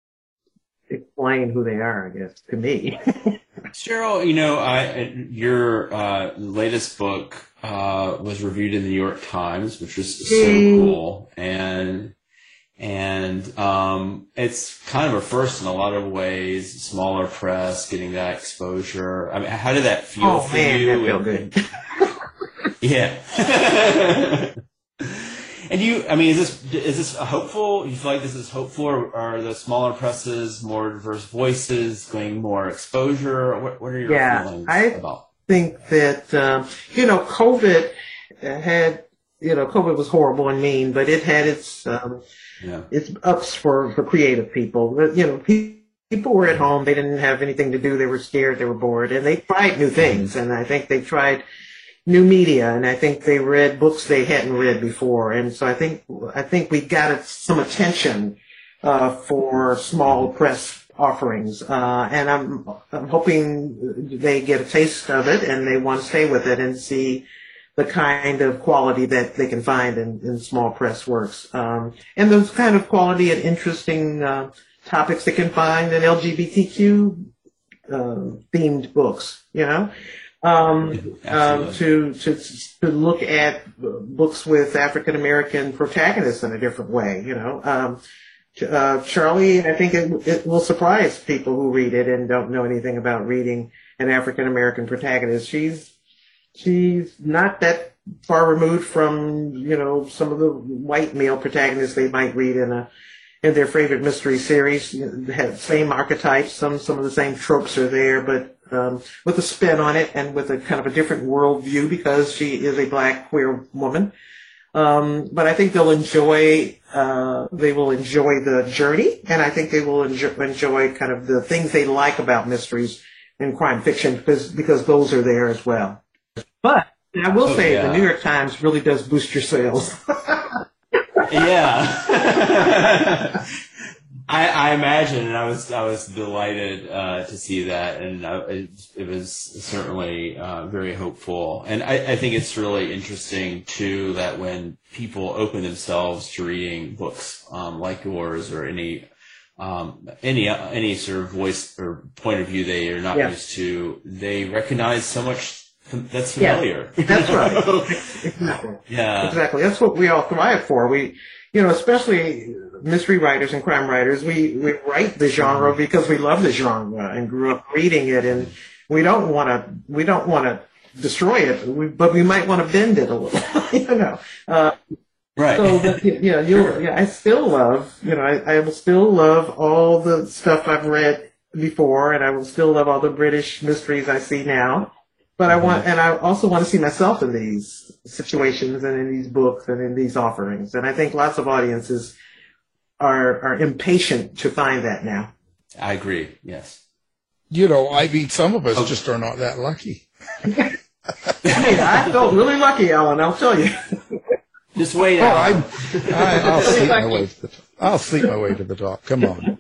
explain who they are, I guess, to me. Cheryl, you know, I, your uh, latest book uh, was reviewed in the New York Times, which was so cool, and and um, it's kind of a first in a lot of ways. Smaller press, getting that exposure. I mean, how did that feel oh, for man, you? That felt good. Yeah. And you, I mean, is this is this hopeful? You feel like this is hopeful, or are the smaller presses more diverse voices, getting more exposure? What, what are your yeah, feelings I about? think that um, you know, COVID had, you know, COVID was horrible and mean, but it had its um, yeah. its ups for for creative people. You know, pe- people were at home; they didn't have anything to do. They were scared. They were bored, and they tried new things. And I think they tried new media, and I think they read books they hadn't read before. And so I think I think we got some attention uh, for small press offerings, uh, and I'm I'm hoping they get a taste of it and they want to stay with it and see the kind of quality that they can find in, in small press works, um, and those kind of quality and interesting uh, topics they can find in L G B T Q uh, themed books, you know. um, um, to, to to look at books with African American protagonists in a different way. You know, um, uh, Charlie, I think it, it will surprise people who read it and don't know anything about reading an African American protagonist. She's she's not that far removed from, you know, some of the white male protagonists they might read in a in their favorite mystery series. They have same archetypes, some some of the same tropes are there, but um, with a spin on it and with a kind of a different worldview because she is a black queer woman. Um, but I think they'll enjoy uh, they will enjoy the journey, and I think they will enjoy, enjoy kind of the things they like about mysteries and crime fiction because because those are there as well. But I will oh, say yeah. the New York Times really does boost your sales. Yeah. I, I imagine, and I was I was delighted uh, to see that, and I, it, it was certainly uh, very hopeful. And I, I think it's really interesting too that when people open themselves to reading books um, like yours or any um, any any sort of voice or point of view they are not yeah. used to, they recognize so much that's familiar. Yeah, that's right. Exactly. Yeah. Exactly. That's what we all thrive for. We, you know, especially mystery writers and crime writers, we, we write the genre because we love the genre and grew up reading it, and we don't want to we don't want to destroy it, we, but we might want to bend it a little, you know. Uh, right. So, that, you know, you yeah, I still love, you know, I, I will still love all the stuff I've read before, and I will still love all the British mysteries I see now. But I want, and I also want to see myself in these situations and in these books and in these offerings. And I think lots of audiences are are impatient to find that now. I agree. Yes. You know, I mean, some of us oh. just are not that lucky. Hey, I felt really lucky, Alan. I'll tell you. Just wait. Oh, I'm, I, I'll sleep my way to the top. I'll sleep my way to the top. Come on.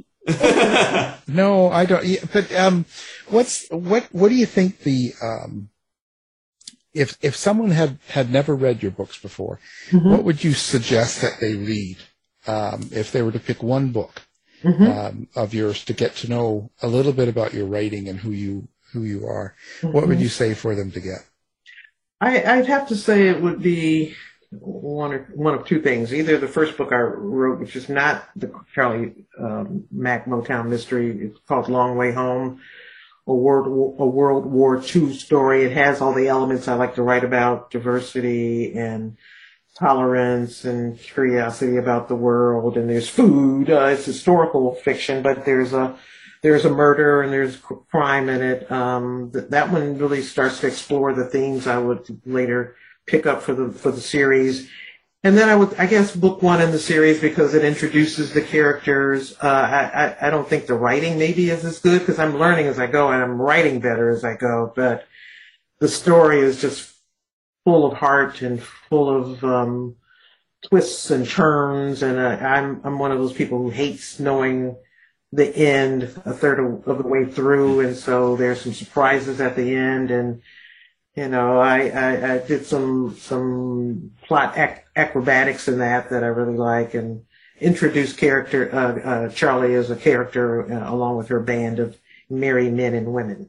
No, I don't. But um, what's what? What do you think the um, if if someone had, had never read your books before, mm-hmm. what would you suggest that they read um, if they were to pick one book mm-hmm. um, of yours to get to know a little bit about your writing and who you who you are? Mm-hmm. What would you say for them to get? I, I'd have to say it would be one or one of two things. Either the first book I wrote, which is not the Charlie um, Mack Motown mystery, it's called Long Way Home, a World a World War Two story. It has all the elements I like to write about: diversity and tolerance and curiosity about the world. And there's food. Uh, it's historical fiction, but there's a there's a murder and there's crime in it. Um, th- that one really starts to explore the themes I would later pick up for the for the series. And then I would, I guess, book one in the series because it introduces the characters. Uh, I, I, I don't think the writing maybe is as good because I'm learning as I go and I'm writing better as I go. But the story is just full of heart and full of um, twists and turns. And uh, I'm I'm one of those people who hates knowing the end a third of, of the way through, and so there's some surprises at the end. And You know, I, I, I did some some plot ac- acrobatics in that that I really like, and introduced character uh, uh, Charlie as a character uh, along with her band of merry men and women.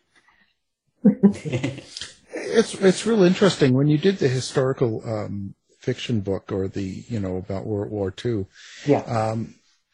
It's it's real interesting when you did the historical um, fiction book or the you know about World War Two. Yeah. Um,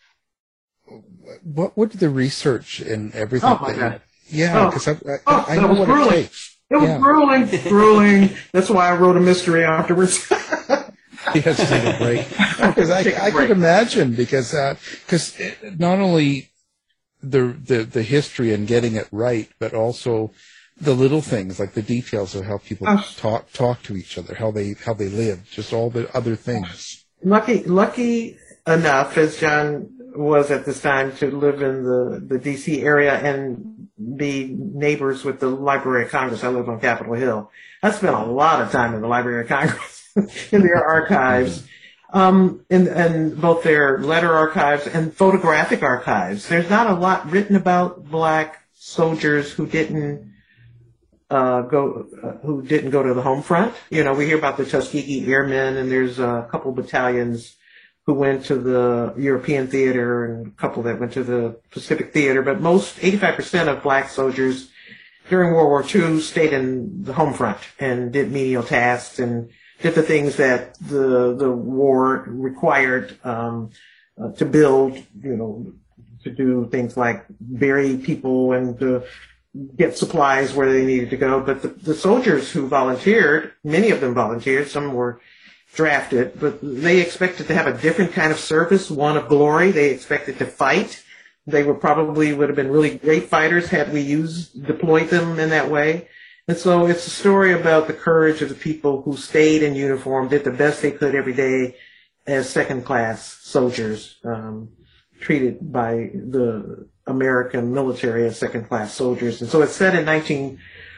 what what did the research and everything? Oh my God. Yeah, because oh. I, I, oh, I know what grueling. it takes. It was yeah. grueling, grueling. That's why I wrote a mystery afterwards. Yes, take a break. Because I, I could imagine, because because uh, not only the, the the history and getting it right, but also the little things like the details of how people oh. talk talk to each other, how they how they live, just all the other things. Lucky, lucky enough, as John was at this time, to live in the the D C area and be neighbors with the Library of Congress. I live on Capitol Hill. I spent a lot of time in the Library of Congress, in their archives, um, in, in both their letter archives and photographic archives. There's not a lot written about black soldiers who didn't uh, go uh, who didn't go to the home front. You know, we hear about the Tuskegee Airmen, and there's a couple battalions who went to the European theater and a couple that went to the Pacific theater, but most, eighty-five percent of black soldiers during World War Two stayed in the home front and did menial tasks and did the things that the the war required um, uh, to build, you know, to do things like bury people and to get supplies where they needed to go. But the, the soldiers who volunteered, many of them volunteered, some were drafted, but they expected to have a different kind of service, one of glory. They expected to fight. They were probably would have been really great fighters had we used, deployed them in that way. And so it's a story about the courage of the people who stayed in uniform, did the best they could every day as second-class soldiers, um, treated by the American military as second-class soldiers. And so it's set in nineteen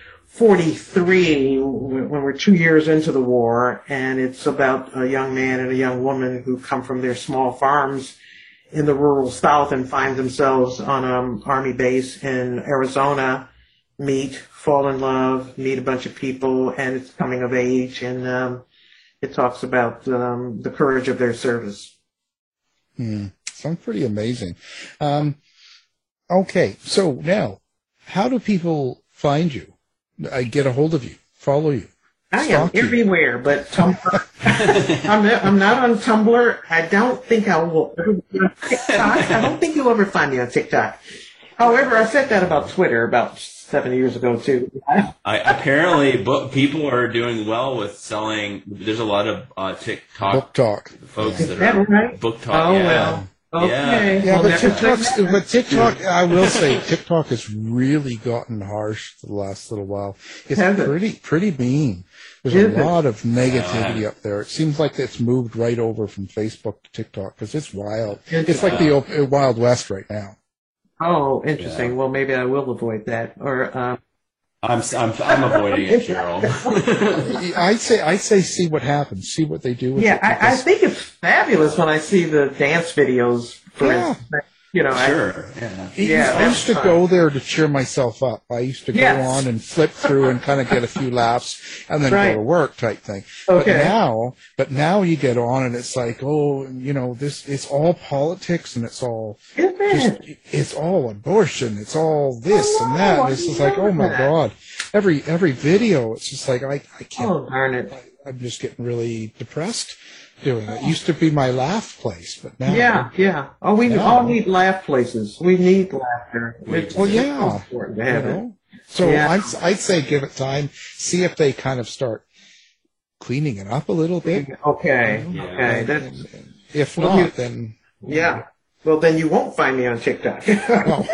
forty-three, when we're two years into the war, and it's about a young man and a young woman who come from their small farms in the rural South and find themselves on an army base in Arizona, meet, fall in love, meet a bunch of people, and it's coming of age, and um, it talks about um, the courage of their service. Hmm. Sounds pretty amazing. Um, okay, so now, how do people find you? I get a hold of you, follow you. I am everywhere, but Tumblr. I'm, not, I'm not on Tumblr. I don't think I will ever be on TikTok. I don't think you'll ever find me on TikTok. However, I said that about Twitter about seven years ago, too. I, apparently, book, people are doing well with selling. There's a lot of uh, TikTok book talk folks Is that, that are right? book talk. Oh, yeah. well. Okay. Yeah, yeah well, but TikTok's, but TikTok, I will say, TikTok has really gotten harsh the last little while. It's Has it? pretty, pretty mean. There's Is a it? lot of negativity up there. It seems like it's moved right over from Facebook to TikTok because it's wild. It's like the op- Wild West right now. Oh, interesting. Yeah. Well, maybe I will avoid that. Or um, I'm I'm I'm avoiding it, Cheryl. I'd say I'd say see what happens, see what they do with yeah, it. I, I think it's fabulous when I see the dance videos. For Yeah. instance. You know, Sure. I, Yeah. yeah, I used to that's go there to cheer myself up. I used to go Yes. on and flip through and kind of get a few laughs and then Right. go to work type thing. Okay. But now, but now you get on and it's like, oh, you know, this it's all politics and it's all Isn't just, it? it's all abortion. It's all this Oh, and that. no, And it's I just like, know oh my that. God. Every every video, it's just like I I can't. Oh, darn it. I, I'm just getting really depressed doing it. It used to be my laugh place, but now. Yeah, yeah. Oh, we Yeah. all need laugh places. We need laughter. It's Well, it's yeah. so important to have you it. know? So Yeah. I'd, I'd say give it time. See if they kind of start cleaning it up a little bit. Okay, Yeah. okay. And- That's, and- and if Well, not, you- then yeah. Well, then you won't find me on TikTok. oh.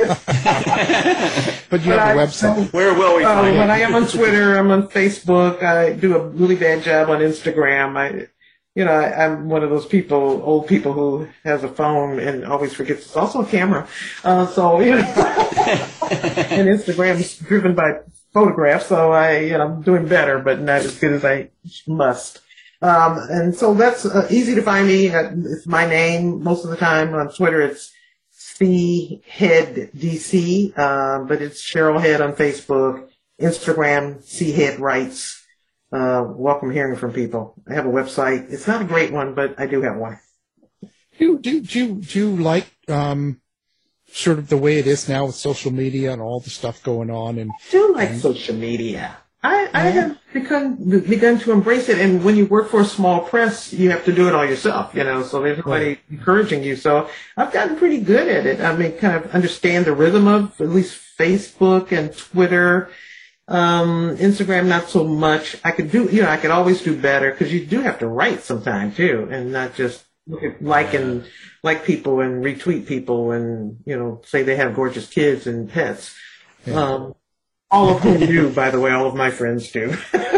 But you But have a I- website. Where will we Oh, find when it? I am on Twitter, I'm on Facebook. I do a really bad job on Instagram. I, you know, I, I'm one of those people, old people who has a phone and always forgets it's also a camera. Uh, so, you know, and Instagram's driven by photographs. So I, you know, I'm doing better, but not as good as I must. Um, and so that's uh, easy to find me. Uh, It's my name most of the time on Twitter. It's C Head D C, uh, but it's Cheryl Head on Facebook, Instagram, C Head Writes. Uh, welcome hearing from people. I have a website. It's not a great one, but I do have one. Do do do do you like um sort of the way it is now with social media and all the stuff going on? And I do like social media. I, I have begun, begun to embrace it, and when you work for a small press, you have to do it all yourself, you know, so there's nobody encouraging you. So I've gotten pretty good at it. I mean, kind of understand the rhythm of at least Facebook and Twitter. Um, Instagram, not so much. I could do, you know, I could always do better because you do have to write sometime too, and not just look at like and like people and retweet people and, you know, say they have gorgeous kids and pets. Yeah. Um, all of whom do, by the way, all of my friends do.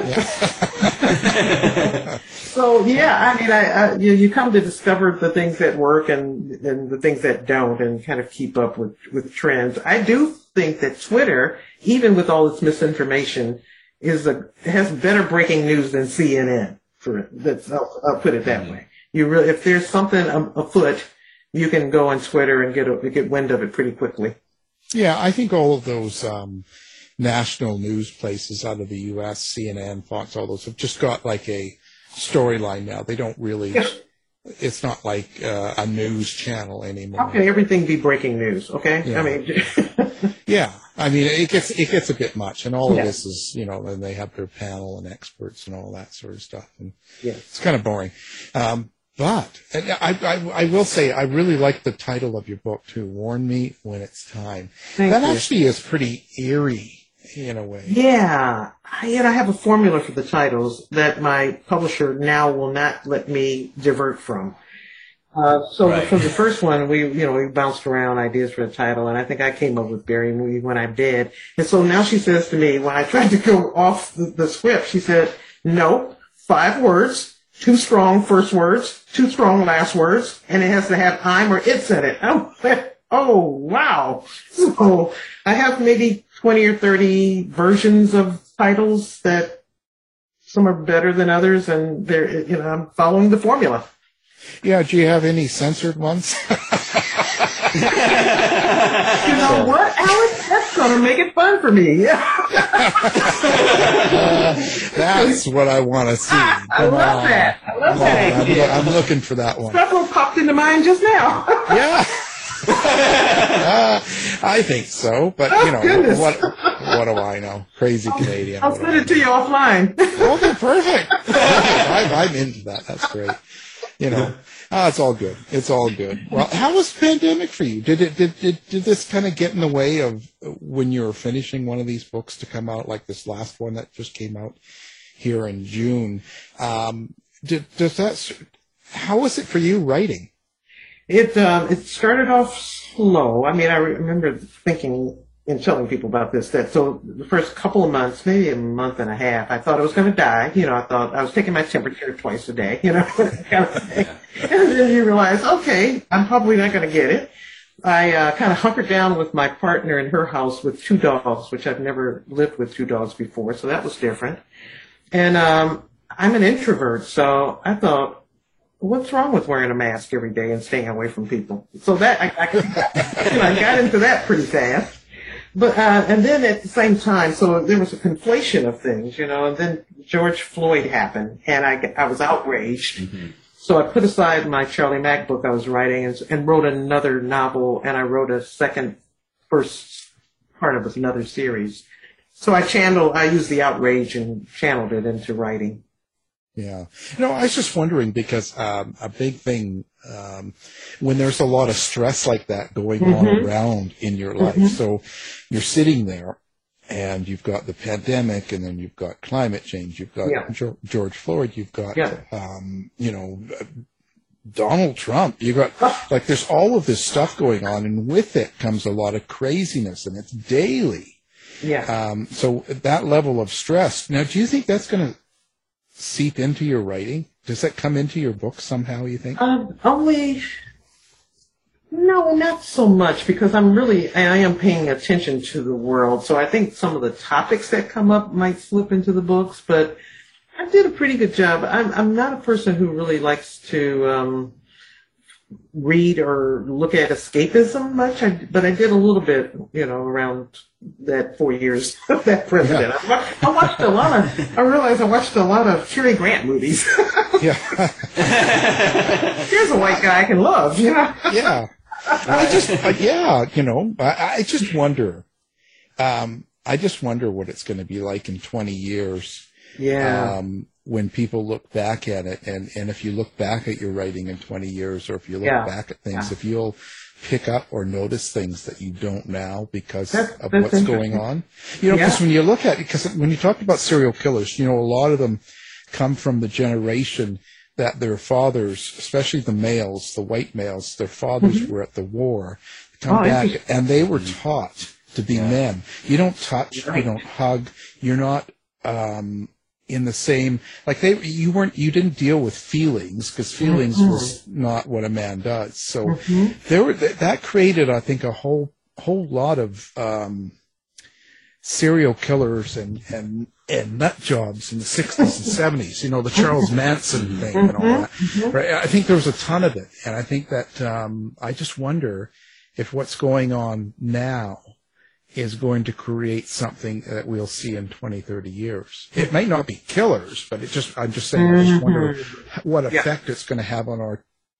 So yeah, I mean, I, I you, you come to discover the things that work and and the things that don't, and kind of keep up with with trends. I do think that Twitter, even with all its misinformation, is a has better breaking news than C N N. For that's, I'll, I'll put it that way. You really, if there's something afoot, you can go on Twitter and get a, get wind of it pretty quickly. yeah, I think all of those um, national news places out of the U S, C N N, Fox, all those have just got like a storyline now. They don't really Yeah. it's not like uh, a news channel anymore. How can everything be breaking news? Okay, Yeah. I mean, Yeah, I mean, it gets it gets a bit much, and all of Yeah. this is, you know, and they have their panel and experts and all that sort of stuff, and Yeah. it's kind of boring. Um, but and I, I I will say I really like the title of your book too. Warn me when it's time. Thank that you. actually is pretty eerie in a way. yeah, I, and I have a formula for the titles that my publisher now will not let me divert from. Uh, so Right. for the first one, we, you know, we bounced around ideas for the title, and I think I came up with Bury Me When I'm Dead. And so now she says to me, when I tried to go off the, the script, she said, no, five words, two strong first words, two strong last words, and it has to have I'm or it's in it. Oh, oh wow. So I have maybe twenty or thirty versions of titles that some are better than others, and they're, you know, I'm following the formula. Yeah, do you have any censored ones? You know what, Alex? That's going to make it fun for me. uh, that's what I want to see. I Come love on. that. I love Come that on. I'm, idea. I'm looking for that one. Several popped into mind just now. Yeah. uh, I think so, but Oh, you know, goodness. what what do I know? Crazy Canadian. I'll what do send I it to you offline. know? Okay, perfect. I'm, I'm into that. That's great. You know, ah, it's all good. It's all good. Well, how was the pandemic for you? Did it did did, did this kind of get in the way of when you were finishing one of these books to come out, like this last one that just came out here in June? Um, did does that? How was it for you writing? It um, it started off slow. I mean, I remember thinking and telling people about this, that so the first couple of months, maybe a month and a half, I thought I was going to die. You know, I thought I was taking my temperature twice a day, you know, kind of thing. And then you realize, okay, I'm probably not going to get it. I uh, kind of hunkered down with my partner in her house with two dogs, which I've never lived with two dogs before, so that was different. And um, I'm an introvert, so I thought, what's wrong with wearing a mask every day and staying away from people? So that I, I, you know, I got into that pretty fast. But uh, and then at the same time, so there was a conflation of things, you know. And then George Floyd happened, and I I was outraged. Mm-hmm. So I put aside my Charlie Mack book I was writing and, and wrote another novel, and I wrote a second, first part of another series. So I channeled, I used the outrage and channeled it into writing. Yeah. No, I was just wondering because um, a big thing um, when there's a lot of stress like that going Mm-hmm. on around in your life. Mm-hmm. So you're sitting there and you've got the pandemic and then you've got climate change. You've got Yeah. George, George Floyd. You've got, Yeah. um, you know, Donald Trump. You've got, like, there's all of this stuff going on. And with it comes a lot of craziness and it's daily. Yeah. Um, so that level of stress. Now, do you think that's going to seep into your writing? Does that come into your book somehow, you think? Um, only, no, not so much, because I'm really, I am paying attention to the world. So I think some of the topics that come up might slip into the books, but I did a pretty good job. I'm, I'm not a person who really likes to um, read or look at escapism much, I, but I did a little bit, you know, around that four years of that president. Yeah. I, watched, I watched a lot of, I realized I watched a lot of Cary Grant movies. Yeah. Here's a white guy I can love, you know? Yeah. I just, uh, yeah, you know, I, I just wonder, um, I just wonder what it's going to be like in twenty years. Yeah. Um, when people look back at it, and, and if you look back at your writing in twenty years, or if you look Yeah. back at things, Yeah. if you'll pick up or notice things that you don't now because That's- of that's what's going interesting. on. You know, because Yeah. when you look at it, because when you talk about serial killers, you know, a lot of them come from the generation that their fathers, especially the males, the white males, their fathers Mhm. were at the war, come Oh, back, interesting. and they were taught to be men. You don't touch, Right. you don't hug, you're not um, in the same, like they, you weren't, you didn't deal with feelings, because feelings Mhm. was not what a man does. So Mhm. there were, that, that created, I think, a whole whole lot of um, serial killers and, and and nut jobs in the sixties and seventies, you know, the Charles Manson thing and all that. Right? I think there was a ton of it. And I think that um, I just wonder if what's going on now is going to create something that we'll see in twenty, thirty years. It may not be killers, but it just, I'm just saying, I just wonder what Yeah. effect it's going to have on our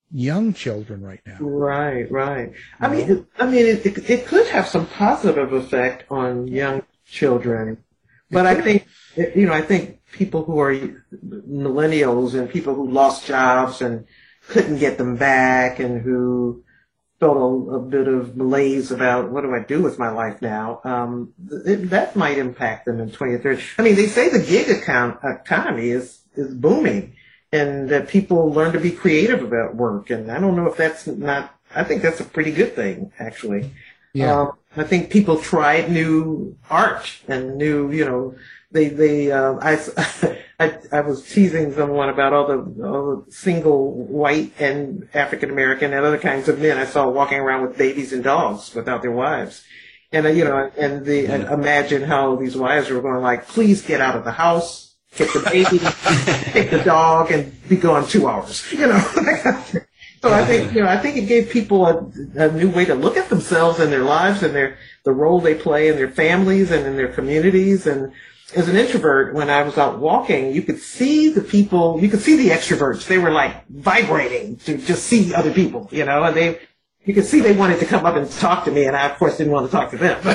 young children right now. Right, right. I mean, it, I mean, it, it, it could have some positive effect on young children, but I think, you know, I think people who are millennials and people who lost jobs and couldn't get them back and who felt a, a bit of malaise about what do I do with my life now, um, it, that might impact them in twenty or thirty. I mean, they say the gig account, economy is, is booming and that people learn to be creative about work. And I don't know if that's not, I think that's a pretty good thing, actually. Yeah. Um, I think people tried new art and new, you know, they, they, um, I, I, I was teasing someone about all the, all the single white and African American and other kinds of men I saw walking around with babies and dogs without their wives. And, uh, you know, and the, and imagine how these wives were going like, please get out of the house, take the baby, take the dog, and be gone two hours, you know. So I think, you know, I think it gave people a, a new way to look at themselves and their lives and their, the role they play in their families and in their communities. And as an introvert, when I was out walking, you could see the people, you could see the extroverts. They were like vibrating to just see other people, you know, and they, you could see they wanted to come up and talk to me, and I, of course, didn't want to talk to them.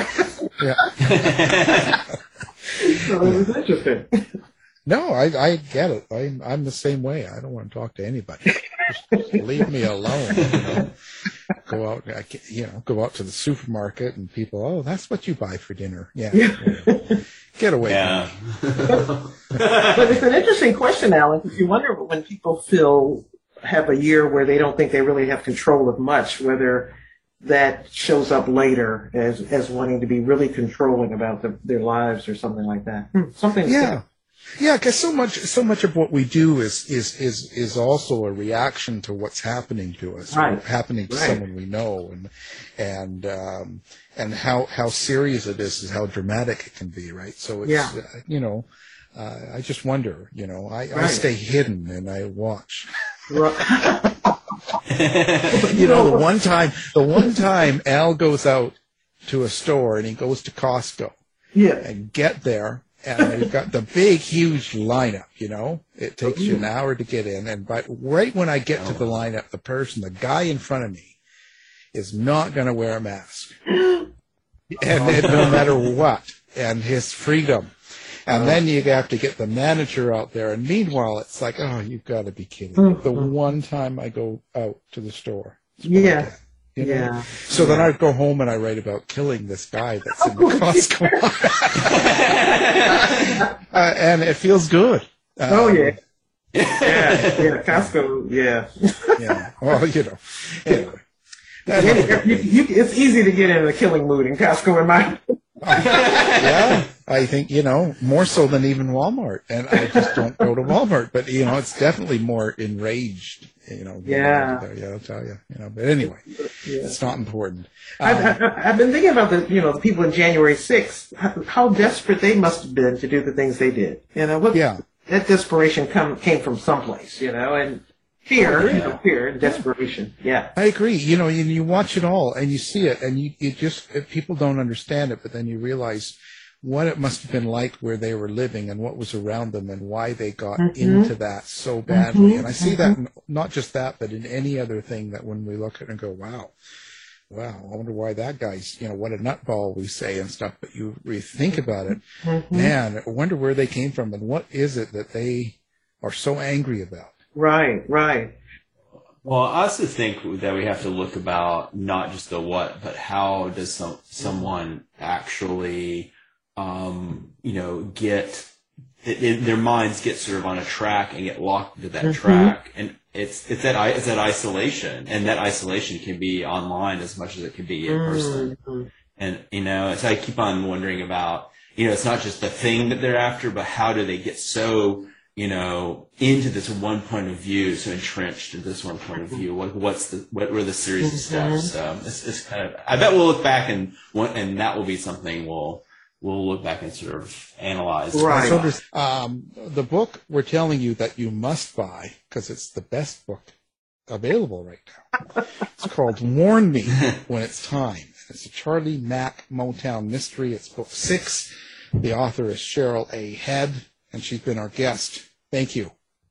Yeah. So it was interesting. No, I, I get it. I, I'm the same way. I don't want to talk to anybody. Just leave me alone. You know? Go out, you know, go out to the supermarket, and people, oh, that's what you buy for dinner. Yeah, yeah. Get away. Yeah. From me. But it's an interesting question, Alan, because you wonder when people feel have a year where they don't think they really have control of much, whether that shows up later as as wanting to be really controlling about the, their lives or something like that. Hmm. Something. Yeah. Yeah, because so much, so much of what we do is, is, is, is also a reaction to what's happening to us, right. or happening to right. someone we know, and and um, and how how serious it is, is how dramatic it can be, right? So it's, yeah. uh, you know, uh, I just wonder, you know, I, right. I stay hidden and I watch. Right. You know, the one time, the one time Al goes out to a store and he goes to Costco, yeah, and get there. And you've got the big, huge lineup, you know. It takes you an hour to get in. And but right when I get to the lineup, the person, the guy in front of me, is not going to wear a mask. And it, no matter what. And his freedom. And then you have to get the manager out there. And meanwhile, it's like, oh, you've got to be kidding me. The one time I go out to the store. Yeah. Like You know? Yeah. So then I go home and I write about killing this guy that's in the Costco. uh, and it feels good. Um, oh, yeah. Yeah, yeah, Costco, yeah. Yeah. Well, you know. Anyway. You, you, it's easy to get in a killing mood in Costco, in my Yeah, I think, you know, more so than even Walmart. And I just don't go to Walmart. But, you know, it's definitely more enraged. You know, yeah, yeah, I'll tell you. You know, but anyway, yeah. It's not important. Um, I've, I've been thinking about the, you know, the people in January sixth, how, how desperate they must have been to do the things they did. You know, what, yeah. that desperation come came from someplace. You know, and fear, oh, yeah. you know, fear and desperation. Yeah, I agree. You know, you, you watch it all and you see it, and you, you just people don't understand it, but then you realize what it must have been like where they were living and what was around them and why they got mm-hmm. into that so badly. Mm-hmm. And I see that in, not just that, but in any other thing that when we look at it and go, wow, wow, I wonder why that guy's, you know, what a nutball we say and stuff. But you really think about it, mm-hmm. man, I wonder where they came from and what is it that they are so angry about. Right, right. Well, I also think that we have to look about not just the what, but how does some, someone actually... Um, you know, get it, it, their minds get sort of on a track and get locked into that mm-hmm. track, and it's it's that it's that isolation, and that isolation can be online as much as it can be in person. Mm-hmm. And you know, so I keep on wondering about, you know, it's not just the thing that they're after, but how do they get so, you know, into this one point of view, so entrenched in this one point of view? What what's the what were the series of steps? Um, it's, it's kind of I bet we'll look back and and that will be something we'll. We'll look back and sort of analyze. Right. So um, the book we're telling you that you must buy, because it's the best book available right now. It's called Warn Me When It's Time. It's a Charlie Mack Motown mystery. It's book six. The author is Cheryl A. Head, and she's been our guest. Thank you.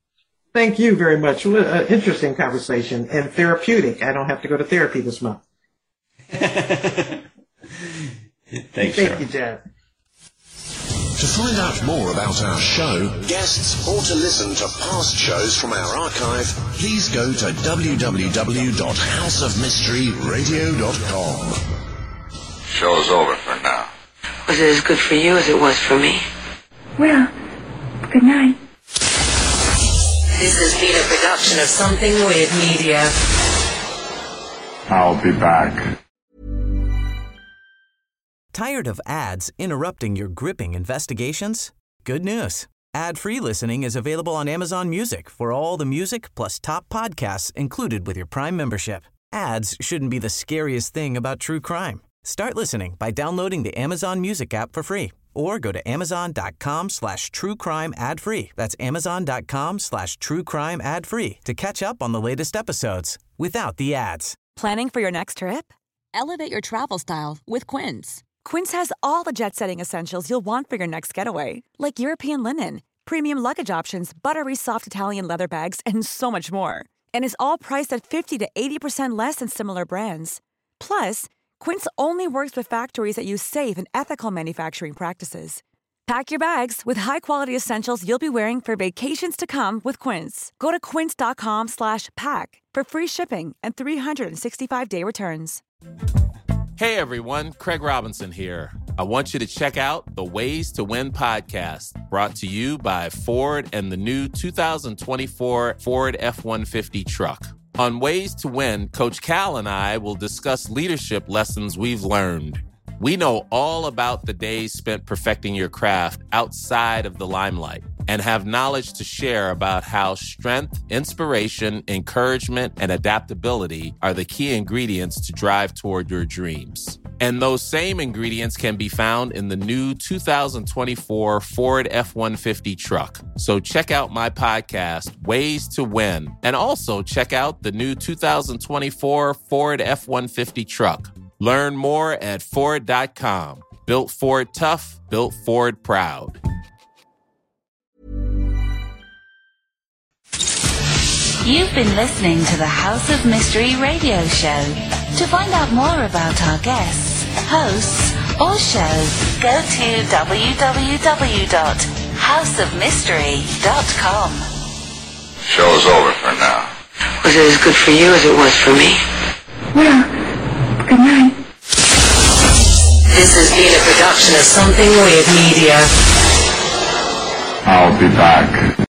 Thank you very much. Uh, interesting conversation and therapeutic. I don't have to go to therapy this month. Thanks, Thank Cheryl. you, Jeff. To find out more about our show, guests, or to listen to past shows from our archive, please go to w w w dot house of mystery radio dot com. Show's over for now. Was it as good for you as it was for me? Well, good night. This has been a production of Something Weird Media. I'll be back. Tired of ads interrupting your gripping investigations? Good news. Ad-free listening is available on Amazon Music for all the music plus top podcasts included with your Prime membership. Ads shouldn't be the scariest thing about true crime. Start listening by downloading the Amazon Music app for free or go to amazon.com slash true crime ad free. That's amazon.com slash true crime ad free to catch up on the latest episodes without the ads. Planning for your next trip? Elevate your travel style with Quince. Quince has all the jet-setting essentials you'll want for your next getaway, like European linen, premium luggage options, buttery soft Italian leather bags, and so much more. And is all priced at fifty to eighty percent less than similar brands. Plus, Quince only works with factories that use safe and ethical manufacturing practices. Pack your bags with high-quality essentials you'll be wearing for vacations to come with Quince. Go to quince.com slash pack for free shipping and three sixty-five day returns. Hey everyone, Craig Robinson here. I want you to check out the Ways to Win podcast, brought to you by Ford and the new two thousand twenty-four Ford F one fifty truck. On Ways to Win, Coach Cal and I will discuss leadership lessons we've learned. We know all about the days spent perfecting your craft outside of the limelight and have knowledge to share about how strength, inspiration, encouragement, and adaptability are the key ingredients to drive toward your dreams. And those same ingredients can be found in the new two thousand twenty-four Ford F one fifty truck. So check out my podcast, Ways to Win, and also check out the new two thousand twenty-four Ford F one fifty truck. Learn more at Ford dot com. Built Ford tough, built Ford proud. You've been listening to the House of Mystery radio show. To find out more about our guests, hosts, or shows, go to w w w dot house of mystery dot com. Show's over for now. Was it as good for you as it was for me? Well, good night. This has been a production of Something Weird Media. I'll be back.